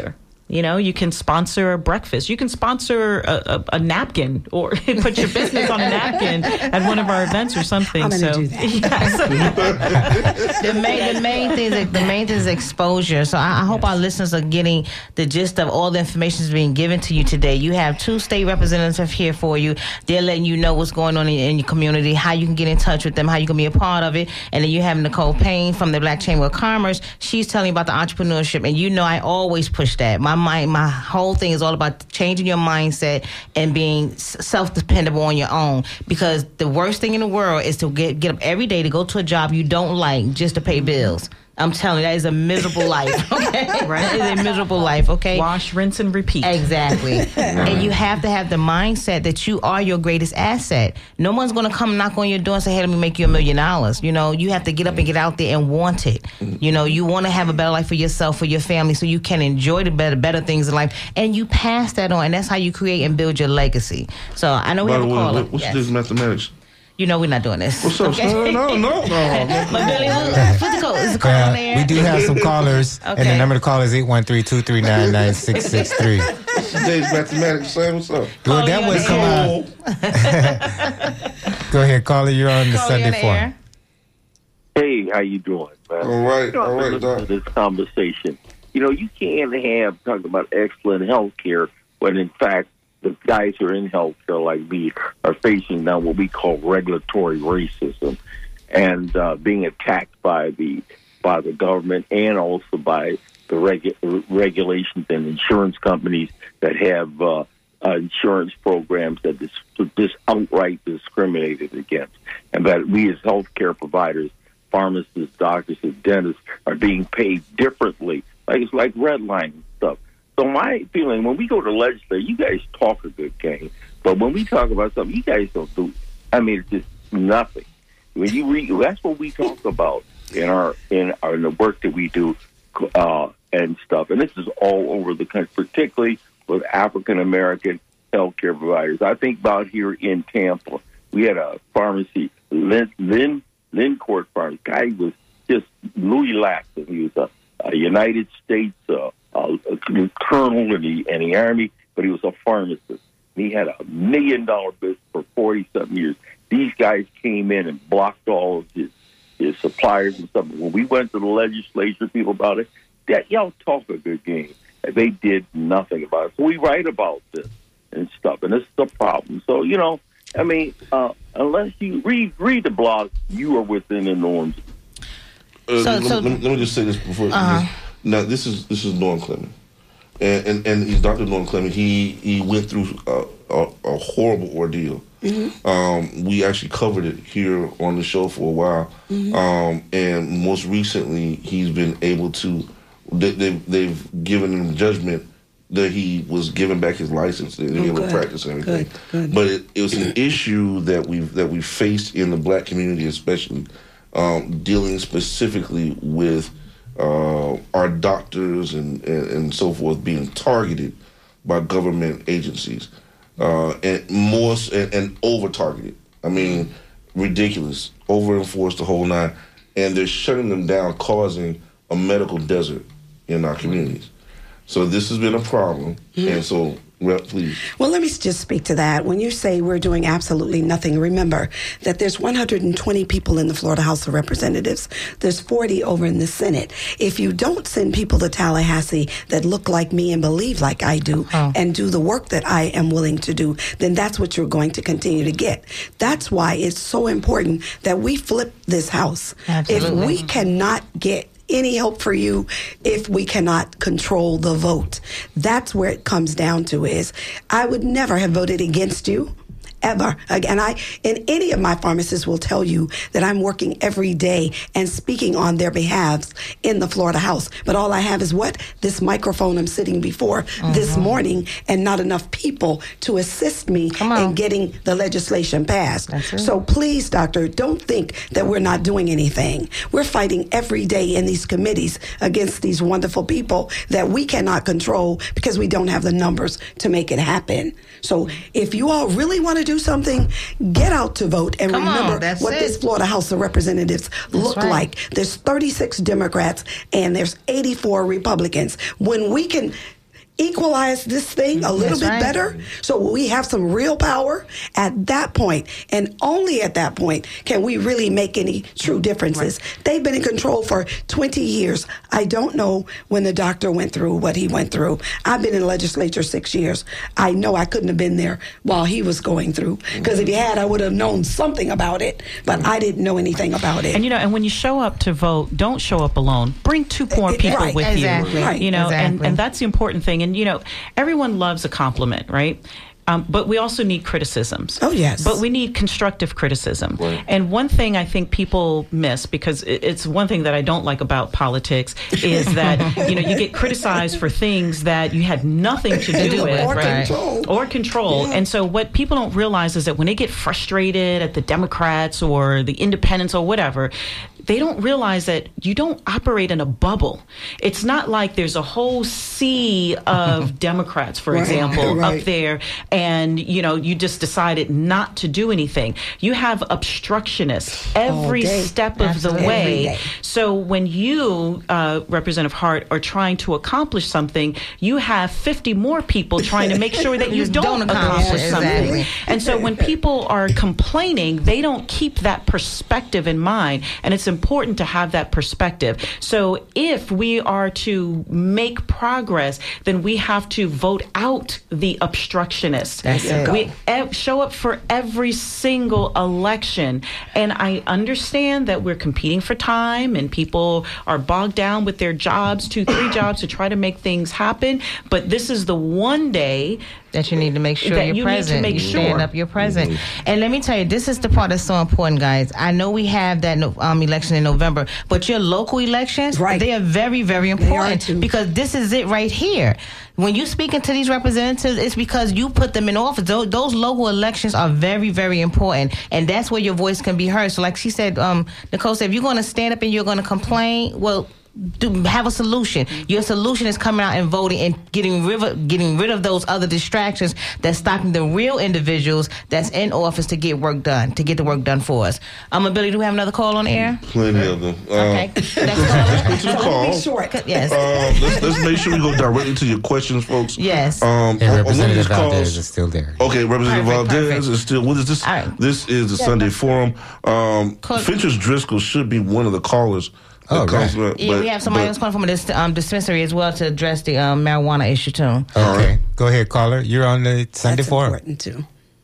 You know, you can sponsor a breakfast. You can sponsor a, a, a napkin or put your business on a napkin at one of our events or something. I'm gonna so, do that. Yes. the main the main thing is the main thing is exposure. So I, I hope our listeners are getting the gist of all the information that's being given to you today. You have two state representatives here for you. They're letting you know what's going on in, in your community, how you can get in touch with them, how you can be a part of it. And then you have Nicole Payne from the Black Chamber of Commerce. She's telling you about the entrepreneurship, and you know I always push that. My My, my whole thing is all about changing your mindset and being self-dependable on your own, because the worst thing in the world is to get, get up every day to go to a job you don't like just to pay bills. I'm telling you, that is a miserable life, okay? Right? That is a miserable life, okay? Wash, rinse, and repeat. Exactly. And you have to have the mindset that you are your greatest asset. No one's going to come knock on your door and say, hey, let me make you a million dollars. You know, you have to get up and get out there and want it. You know, you want to have a better life for yourself, for your family, so you can enjoy the better, better things in life. And you pass that on, and that's how you create and build your legacy. So I know we By have the a way, caller. what- what's Yes. this mathematics? You know we're not doing this. What's up, okay? son? No, no, no. But Billy, what's the code? Is the code on there? We do have some callers, and the Okay. number to call is eight one three, two three nine, nine six six three. Today's mathematics, son. What's up? Well, that was come on. Go ahead, caller. You're on the Sunday Forum. Hey, how you doing, man? All right, you know, all right, listen Doc. to this conversation. You know, you can't have talking about excellent health care when, in fact, the guys who are in health care like me are facing now what we call regulatory racism and uh, being attacked by the by the government and also by the regu- regulations and insurance companies that have uh, uh, insurance programs that is just outright discriminated against, and that we as healthcare providers, pharmacists, doctors, and dentists are being paid differently. Like it's like redlining stuff. So my feeling, when we go to legislature, you guys talk a good game, but when we talk about something, you guys don't do. I mean, it's just nothing. When you read, that's what we talk about in our in our in the work that we do uh, and stuff. And this is all over the country, particularly with African American healthcare providers. I think about here in Tampa, we had a pharmacy, Lynn Lynn, Lynn Court Pharmacy. Guy was just Louis Laxton. He was a, a United States. Uh, Uh, a colonel in the, in the Army, but he was a pharmacist. He had a million dollar business for forty something years. These guys came in and blocked all of his, his suppliers and stuff. When we went to the legislature, people about it, that y'all talk a good game. They did nothing about it. So we write about this and stuff, and this is the problem. So, you know, I mean, uh, unless you read read the blog, you are within the norms. Uh, So- let, so- let me, let me just say this before. Uh-huh. This, now, this is this is Norm Clement, and and, and he's Doctor Norm Clement. He he went through a, a, a horrible ordeal. Mm-hmm. Um, we actually covered it here on the show for a while, Mhm. um, and most recently he's been able to. They, they've they've given him judgment that he was given back his license and Oh, able to good. practice and everything. Good, good. But it, it was an issue that we that we faced in the black community, especially um, dealing specifically with uh, our doctors and, and, and so forth being targeted by government agencies uh, and more s- and, and over targeted. I mean, ridiculous, over enforced the whole nine, and they're shutting them down, causing a medical desert in our communities. So this has been a problem, and so, Rep, please. Well, let me just speak to that. When you say we're doing absolutely nothing, remember that there's one hundred twenty people in the Florida House of Representatives. There's forty over in the Senate. If you don't send people to Tallahassee that look like me and believe like I do and do the work that I am willing to do, then that's what you're going to continue to get. That's why it's so important that we flip this House. Absolutely. If we cannot get any help for you if we cannot control the vote. That's where it comes down to is I would never have voted against you. Ever. And I, and any of my pharmacists will tell you that I'm working every day and speaking on their behalves in the Florida House. But all I have is what? This microphone I'm sitting before this morning and not enough people to assist me in getting the legislation passed. So please, doctor, don't think that we're not doing anything. We're fighting every day in these committees against these wonderful people that we cannot control because we don't have the numbers to make it happen. So if you all really want to do something, get out to vote and Come on, remember that's what it. this Florida House of Representatives look right. like. There's thirty-six Democrats and there's eighty-four Republicans. When we can equalize this thing a little That's bit right. better so we have some real power at that point, and only at that point can we really make any true differences. They've been in control for twenty years. I don't know when the doctor went through what he went through. I've been in the legislature six years. I know I couldn't have been there while he was going through, because if he had, I would have known something about it, but I didn't know anything about it. And you know, and when you show up to vote, don't show up alone. Bring two more people Right. with Exactly. you. Right. You know, and, Exactly. and that's the important thing. And you know, everyone loves a compliment, right? Um, but we also need criticisms. Oh, yes. But we need constructive criticism. And one thing I think people miss, because it- it's one thing that I don't like about politics, is that you know you get criticized for things that you had nothing to do with, Or right? control. Or control. And so what people don't realize is that when they get frustrated at the Democrats or the independents or whatever, they don't realize that you don't operate in a bubble. It's not like there's a whole sea of Democrats, for Right, example, right. up there, and you know you just decided not to do anything. You have obstructionists every day. step of Absolutely. the Every way. day. So when you, uh, Representative Hart, are trying to accomplish something, you have fifty more people trying to make sure that you You don't, don't accomplish accomplish it. something. Exactly. And so when people are complaining, they don't keep that perspective in mind. And it's important to have that perspective. So if we are to make progress, then we have to vote out the obstructionists. That's it. We e- show up for every single election. And I understand that we're competing for time and people are bogged down with their jobs, two, three jobs to try to make things happen. But this is the one day that you need to make sure that you're you need to present. make you sure. stand up, you're present. And let me tell you, this is the part that's so important, guys. I know we have that no- um, election in November, but your local elections, Right. they are very, very are important too. because this is it right here. When you're speaking to these representatives, it's because you put them in office. Those, those local elections are very, very important, and that's where your voice can be heard. So, like she said, um, Nicole said, if you're going to stand up and you're going to complain, well, do have a solution. Your solution is coming out and voting and getting rid of, getting rid of those other distractions that's stopping the real individuals that's in office to get work done, to get the work done for us. Um, Billy, do we have another call on the air? Plenty of them. Uh, Okay. Let's get to the call. Be short. Yes. Uh, let's, let's make sure we go directly to your questions, folks. Yes. Um, And on- on one of Representative these calls- Valdez is still there. Okay, Representative Perfect, Valdez perfect. is still. What is this? All right. This is the Sunday Forum. Um, Call- Finchers Driscoll should be one of the callers. that Oh, comes right. up, Yeah, we but- have somebody but- else calling from a dis- um, dispensary as well to address the um, marijuana issue too. Okay. Go ahead, caller. You're on the Sunday That's Forum. important too.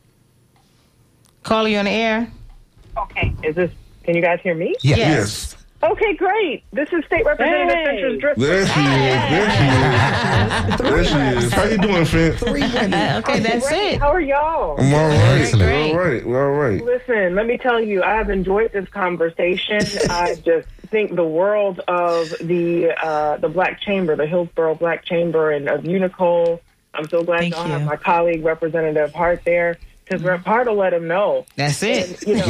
Caller, you on the air? Okay, is this? Can you guys hear me? Yes. Yes. Okay, great. This is State Representative Hey. Finchers Driscoll. There she is. There she is. There she is. How you doing, Finch? Three women. Okay, that's Great. it. How are y'all? I'm all right. Excellent. We're all right. We're all right. Listen, let me tell you, I have enjoyed this conversation. I just think the world of the uh, the Black Chamber, the Hillsborough Black Chamber, and of Unicole. I'm so glad Thank y'all you. have my colleague, Representative Hart, there. Because Rep Hart will let him know. That's it. And, you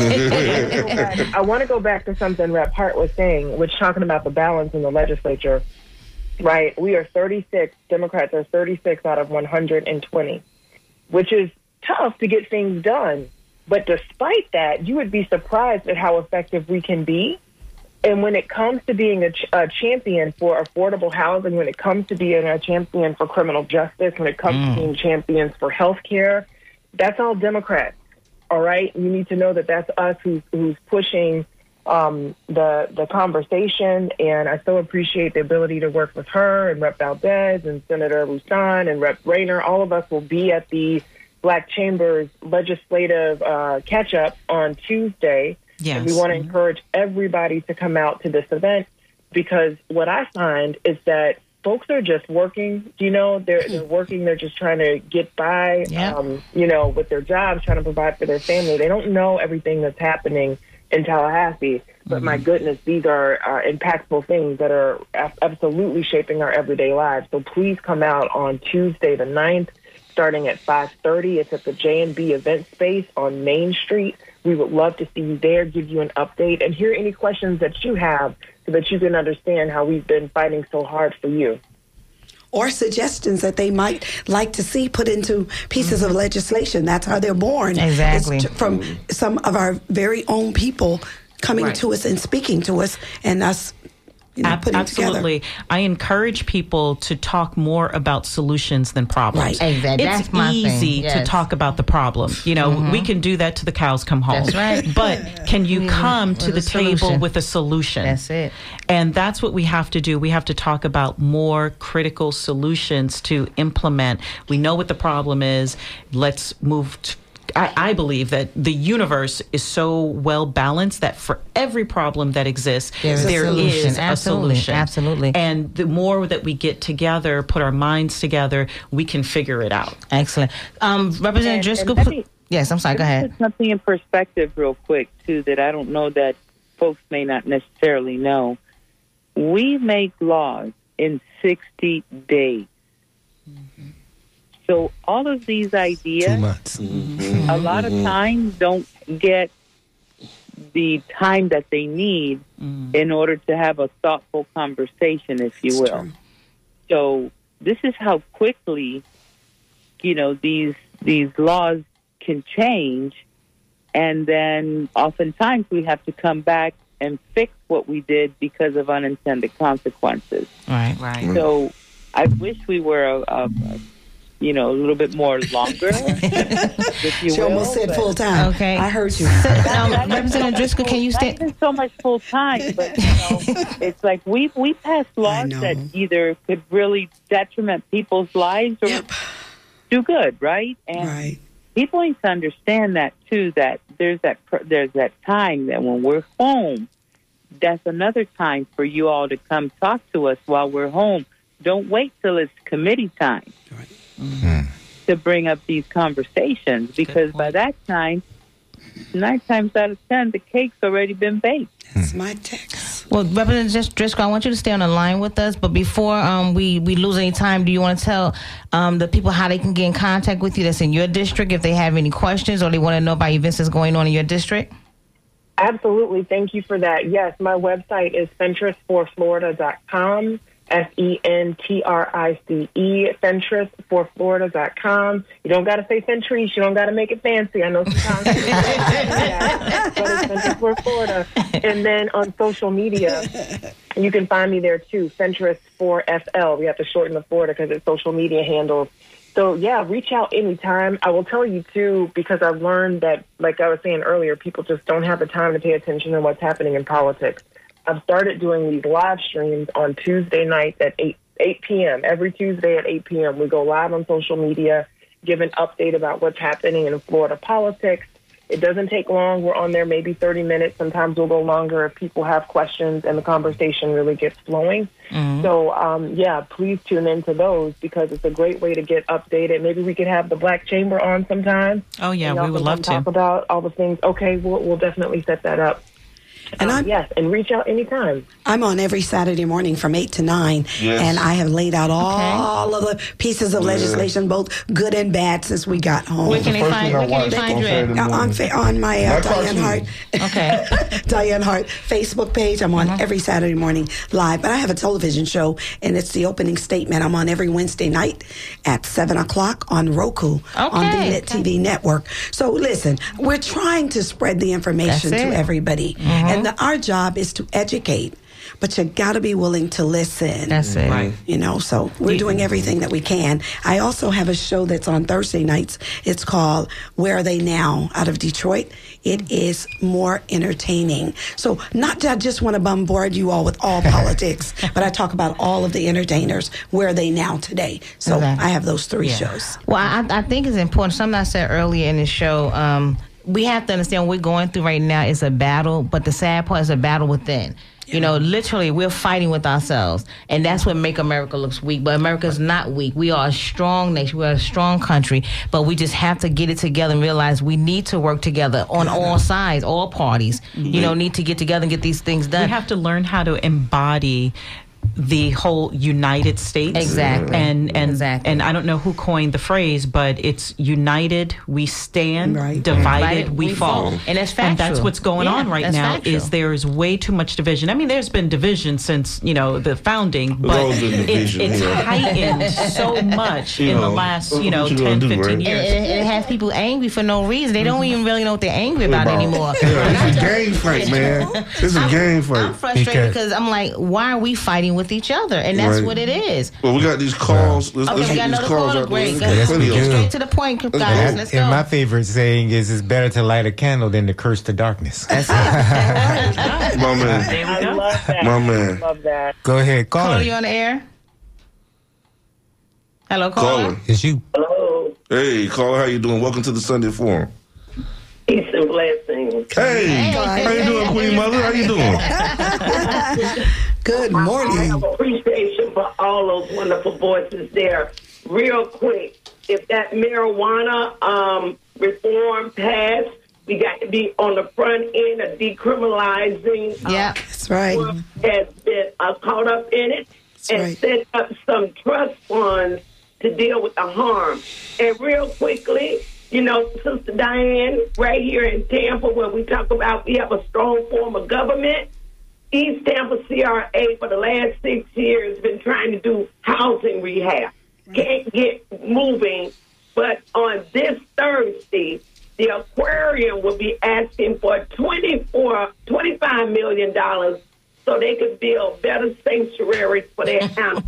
know, I want to go back to something Rep Hart was saying, which talking about the balance in the legislature. Right, we are thirty-six. Democrats are thirty-six out of one hundred twenty, which is tough to get things done. But despite that, you would be surprised at how effective we can be. And when it comes to being a, ch- a champion for affordable housing, when it comes to being a champion for criminal justice, when it comes Mm. to being champions for health care, that's all Democrats. All right, you need to know that that's us who's who's pushing um, the the conversation, and I so appreciate the ability to work with her and Rep Valdez and Senator Rouson and Rep Rayner. All of us will be at the Black Chamber's legislative uh, catch-up on Tuesday. Yes. And we want to encourage everybody to come out to this event, because what I find is that folks are just working, you know, they're, they're working, they're just trying to get by, Yeah. um, you know, with their jobs, trying to provide for their family. They don't know everything that's happening in Tallahassee, but Mm-hmm. my goodness, these are uh, impactful things that are a- absolutely shaping our everyday lives. So please come out on Tuesday the ninth, starting at five thirty. It's at the J and B event space on Main Street. We would love to see you there, give you an update, and hear any questions that you have so that you can understand how we've been fighting so hard for you. Or suggestions that they might like to see put into pieces of legislation. That's how they're born. Exactly. It's t- from some of our very own people coming Right. to us and speaking to us, and us, you know, Ab- putting absolutely. together. I encourage people to talk more about solutions than problems. Right. Exactly. It's That's my easy thing. to Yes. talk about the problem. You know, Mhm. we can do that till the cows come home. That's right. But can you come to With the a solution. table with a solution? That's it. And that's what we have to do. We have to talk about more critical solutions to implement. We know what the problem is. Let's move to I, I believe that the universe is so well balanced that for every problem that exists, There's a there solution. is a Absolutely. solution. Absolutely. And the more that we get together, put our minds together, we can figure it out. Excellent. Um, Representative And- Driscoll. and let me- yes, I'm sorry. Go Let me ahead. put something in perspective real quick, too, that I don't know that folks may not necessarily know. We make laws in sixty days. So all of these ideas, Two months. a lot of times don't get the time that they need in order to have a thoughtful conversation, if you will. So this is how quickly, you know, these these laws can change, and then oftentimes we have to come back and fix what we did because of unintended consequences. Right, right. So I wish we were a, a, a you know, a little bit more longer. if you She will, almost said but- full time. Okay. I heard you. Um, Representative Driscoll, can you Not stand? even so much full time, but you know, it's like we we pass laws that either could really detriment people's lives or do good, right? And right. people need to understand that too. That there's that pr- there's that time that when we're home, that's another time for you all to come talk to us while we're home. Don't wait till it's committee time to bring up these conversations, because by that time, nine times out of ten, the cake's already been baked. That's my text. Well, Representative Driscoll, I want you to stay on the line with us. But before um, we, we lose any time, do you want to tell um, the people how they can get in contact with you that's in your district if they have any questions or they want to know about events that's going on in your district? Absolutely. Thank you for that. Yes, my website is Fentress for Florida dot com. F E N T R I C E, Fentress for Florida dot com. You don't got to say Fentress. You don't got to make it fancy. I know sometimes people say that, but it's Fentress for Florida. And then on social media, you can find me there too, Fentress for F L. We have to shorten the Florida because it's social media handles. So, yeah, reach out anytime. I will tell you, too, because I've learned that, like I was saying earlier, people just don't have the time to pay attention to what's happening in politics. I've started doing these live streams on Tuesday nights at eight p.m. Every Tuesday at eight p.m. We go live on social media, give an update about what's happening in Florida politics. It doesn't take long. We're on there maybe thirty minutes. Sometimes we'll go longer if people have questions and the conversation really gets flowing. Mm-hmm. So, um, yeah, please tune into those because it's a great way to get updated. Maybe we could have the Black Chamber on sometime. Oh, yeah, and y'all we would can love come to. talk about all the things. Okay, we'll, we'll definitely set that up. And Um, I'm yes, and reach out anytime. I'm on every Saturday morning from eight to nine, Yes. and I have laid out all of the pieces of Yeah. legislation, both good and bad, since we got home. Where can they find, where can they find you at? Uh, on, fa- on my uh, Not Diane cartoon. Hart, Okay. Diane Hart Facebook page. I'm on every Saturday morning live, but I have a television show, and it's the opening statement. I'm on every Wednesday night at seven o'clock on Roku on the Okay. Net T V network. So listen, we're trying to spread the information That's to it. everybody, Mhm. and the, our job is to educate. But you got to be willing to listen. That's it. Right. You know, so we're doing everything that we can. I also have a show that's on Thursday nights. It's called Where Are They Now? Out of Detroit. It is more entertaining. So not that I just want to bombard you all with all politics, but I talk about all of the entertainers. Where are they now today? So Exactly. I have those three Yeah. shows. Well, I, I think it's important. Something I said earlier in the show. Um, we have to understand what we're going through right now is a battle, but the sad part is a battle within. You know, literally, we're fighting with ourselves, and that's what make America looks weak. But America's not weak. We are a strong nation. We are a strong country, but we just have to get it together and realize we need to work together on all sides, all parties. You know, need to get together and get these things done. We have to learn how to embody the whole United States. Exactly. And and Exactly. and I don't know who coined the phrase, but it's united we stand, Right. divided Divided we, we fall. fall. And that's And that's factual. what's going Yeah, on right that's now factual. is there is way too much division. I mean, there's been division since, you know, the founding, but always been it's, division, it's yeah. heightened so much You in the know, last, what you know, you gonna ten, do, fifteen right? years. And it, it has people angry for no reason. They don't even really know what they're angry about, anymore. Yeah, it's a game fight, man. It's a game fight. I'm frustrated because I'm like, why are we fighting with each other? And that's Right. what it is. Well, we got these calls. Let's, Okay, let's we get got these another calls caller. out Great. there. Go Let's get plenty of them. Straight to the point, guys. And, Let's and go. my favorite saying is, it's better to light a candle than to curse the darkness. My man. I love that. My man. Love that. Go ahead, call Caller, her. you on the air? Hello, caller. Caller. It's you. Hello. Hey, caller, how you doing? Welcome to the Sunday Forum. Peace and blessings. Hey, how you doing, Queen Mother? How you doing? Good I morning. have appreciation for all those wonderful voices there. Real quick, if that marijuana um, reform passed, we got to be on the front end of decriminalizing. Yeah, that's right. Has been uh, caught up in it and right. set up some trust funds to deal with the harm. And real quickly, you know, Sister Diane, right here in Tampa, where we talk about we have a strong form of government. East Tampa C R A for the last six years has been trying to do housing rehab. Can't get moving. But on this Thursday, the aquarium will be asking for twenty-four, twenty-five million dollars so they could build better sanctuaries for their animals.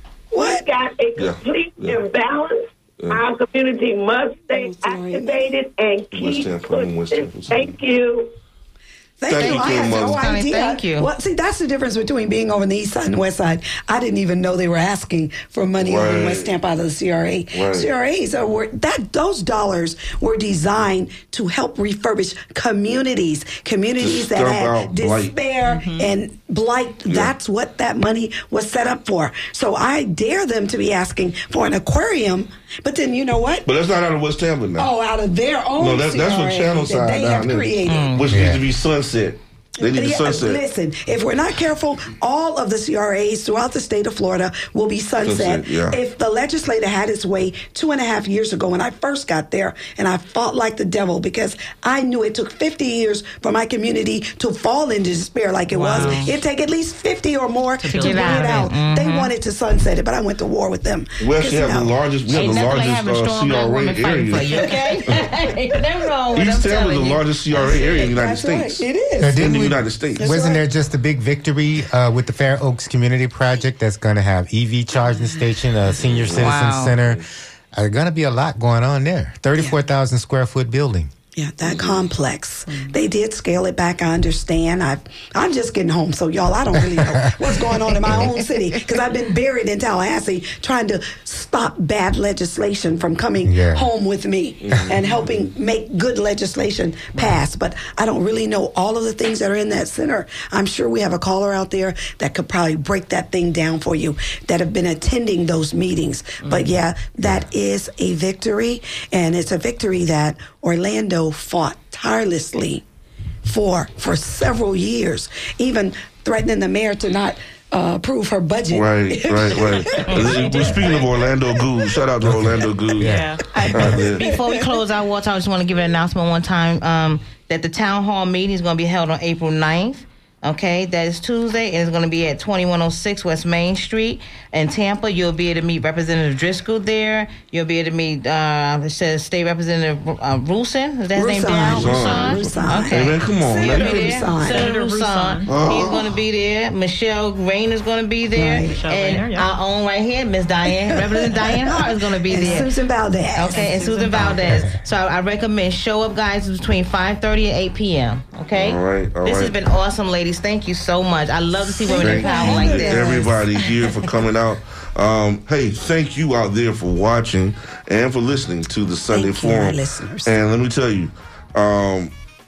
We got a complete Yeah. Yeah. imbalance. Our community must stay activated and keep West Tampa and West pushing. Tampa. Thank you. Thank, Thank you. you, I had Queen no Mother. idea. Thank you. Well, see, that's the difference between being on the east side and west side. I didn't even know they were asking for money over in Right. West Tampa out of the C R A. Right. C R As are were, that those dollars were designed to help refurbish communities, communities To that stomp had out blight. despair and blight. That's what that money was set up for. So I dare them to be asking for an aquarium. But then you know what? But that's not out of West Tampa now. Oh, out of their own no, that's, that's C R from A Channel that Side they down have there, created. which Yeah. needs to be sunset. They need to Yeah, sunset. Listen, if we're not careful, all of the C R As throughout the state of Florida will be sunset. Sunset, yeah. If the legislature had its way two and a half years ago when I first got there, and I fought like the devil because I knew it took fifty years for my community to fall into despair like it Wow. was. It'd take at least fifty or more to, get bring out it of out. it. Mhm. They wanted to sunset it, but I went to war with them. West, 'Cause, you you have the know, largest. We have Ain't the nothing like largest having a uh, strong black C R A woman fighting for you, area. okay? Ain't nothing wrong with East them Tampa is telling the you. largest C R A area in the United That's right. States. It is. Uh, In didn't the we- United States. Wasn't right. there just a big victory uh, with the Fair Oaks Community Project that's going to have E V charging station, a senior citizen Wow. center? There's going to be a lot going on there. thirty-four thousand square foot building. Yeah, that complex. They did scale it back. I understand. I, I'm just getting home, so y'all, I don't really know what's going on in my own city because I've been buried in Tallahassee trying to stop bad legislation from coming Yeah. home with me and helping make good legislation pass. But I don't really know all of the things that are in that center. I'm sure we have a caller out there that could probably break that thing down for you that have been attending those meetings. But yeah, that is a victory, and it's a victory that Orlando fought tirelessly for for several years, even threatening the mayor to not uh, approve her budget. Right, right, right. We're speaking of Orlando Gould. Shout out to Orlando Gould. Yeah. Out there. Before we close out, Walter, I just want to give an announcement one time um, that the town hall meeting is going to be held on April ninth. Okay, that is Tuesday, and it's going to be at twenty-one oh six West Main Street in Tampa. You'll be able to meet Representative Driscoll there. You'll be able to meet, uh, it says State Representative uh, Rusin. Is that his name? Rusan. Down? Rusan. Hey, man, come on, He'll man. be there. Rusan. Senator Rusan. Oh. He's going to be there. Michelle Rayner's going to be there. Right. Michelle and Rayner, yeah. our own right here, Miss Diane, Representative Diane Hart is going to be And there. Susan Valdez. Okay, and Susan Valdez. So I, I recommend show up, guys, between five thirty and eight p.m. Okay? All right, all This has right. been awesome, ladies. Thank you so much. I love to see women in Thank power like this. everybody here for coming out. Um, hey, thank you out there for watching and for listening to the Sunday Thank you, our Forum. listeners. And let me tell you, um,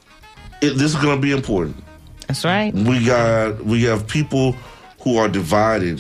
it, this is going to be important. That's right. We got we have people who are divided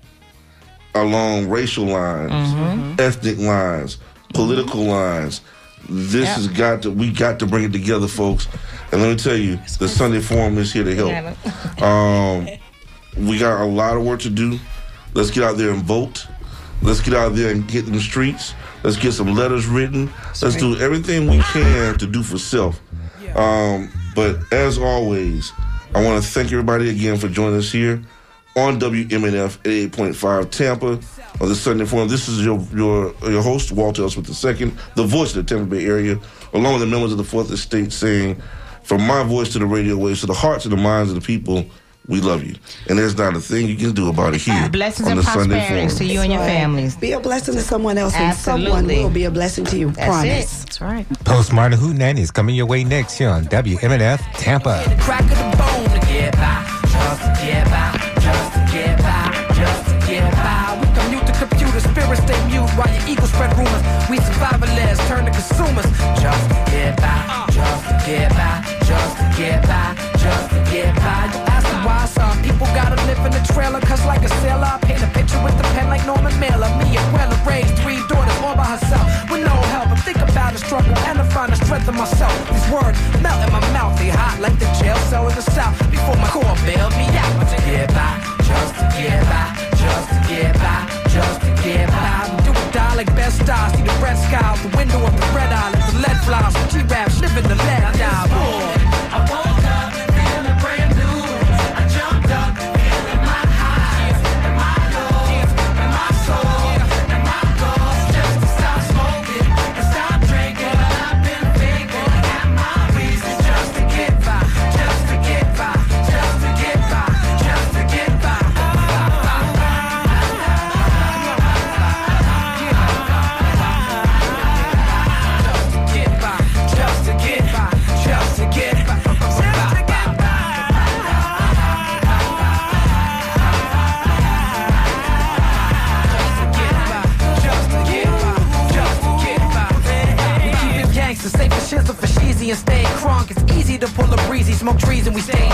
along racial lines, Mm-hmm. ethnic lines, political lines. This Yep. has got to we got to bring it together, folks. And let me tell you, the Sunday Forum is here to help. Um, we got a lot of work to do. Let's get out there and vote. Let's get out there and get in the streets. Let's get some letters written. Let's do everything we can to do for self. Um, but as always, I want to thank everybody again for joining us here on W M N F eighty-eight point five Tampa on the Sunday Forum. This is your your your host, Walter L. Smith the second, the voice of the Tampa Bay area, along with the members of the Fourth Estate, saying, from my voice to the radio waves, to the hearts and the minds of the people, we love you. And there's not a thing you can do about it here Blessings on and the Sunday prosperity Forum. to you and your families. Be a blessing to someone else, Absolutely. and someone will be a blessing to you. That's Promise. it. That's right. Post Martin Hootenanny is coming your way next here on W M N F Tampa. Crack of the bone to get by, just to get by, just to get by, just to get by. We commute to computers, spirits stay mute while your ego spread rumors. We survivalists turn to consumers, just to get by, just to get by, just to get by, just to get by. You ask me why some people gotta live in the trailer, cause like a sailor, I paint a picture with the pen like Norman Mailer. Me and Weller raised three daughters all by herself with no help. I think about the struggle and I find the strength in myself. These words melt in my mouth, they hot like the jail cell in the south. Before my core bailed me out, to get by, just to get by, just to get by, just to get by. We do or die like best stars, see the red sky out the window of the red eye, like the lead flies. G-Raps living the lead die. I woke up feeling brand new. I jumped up feeling my highs and my lows and my soul and my goals. Just to stop smoking and stop drinking. I've been faking. I got my reasons just to get by, just to get by, just to get by, just to get by. Just to get by, just to get by, just to get by, just to get by. Just to get by, just to get by. We keep it gangster, safe for shizzle for sheezy and stay crunk. It's easy to pull a breezy, smoke trees and we stay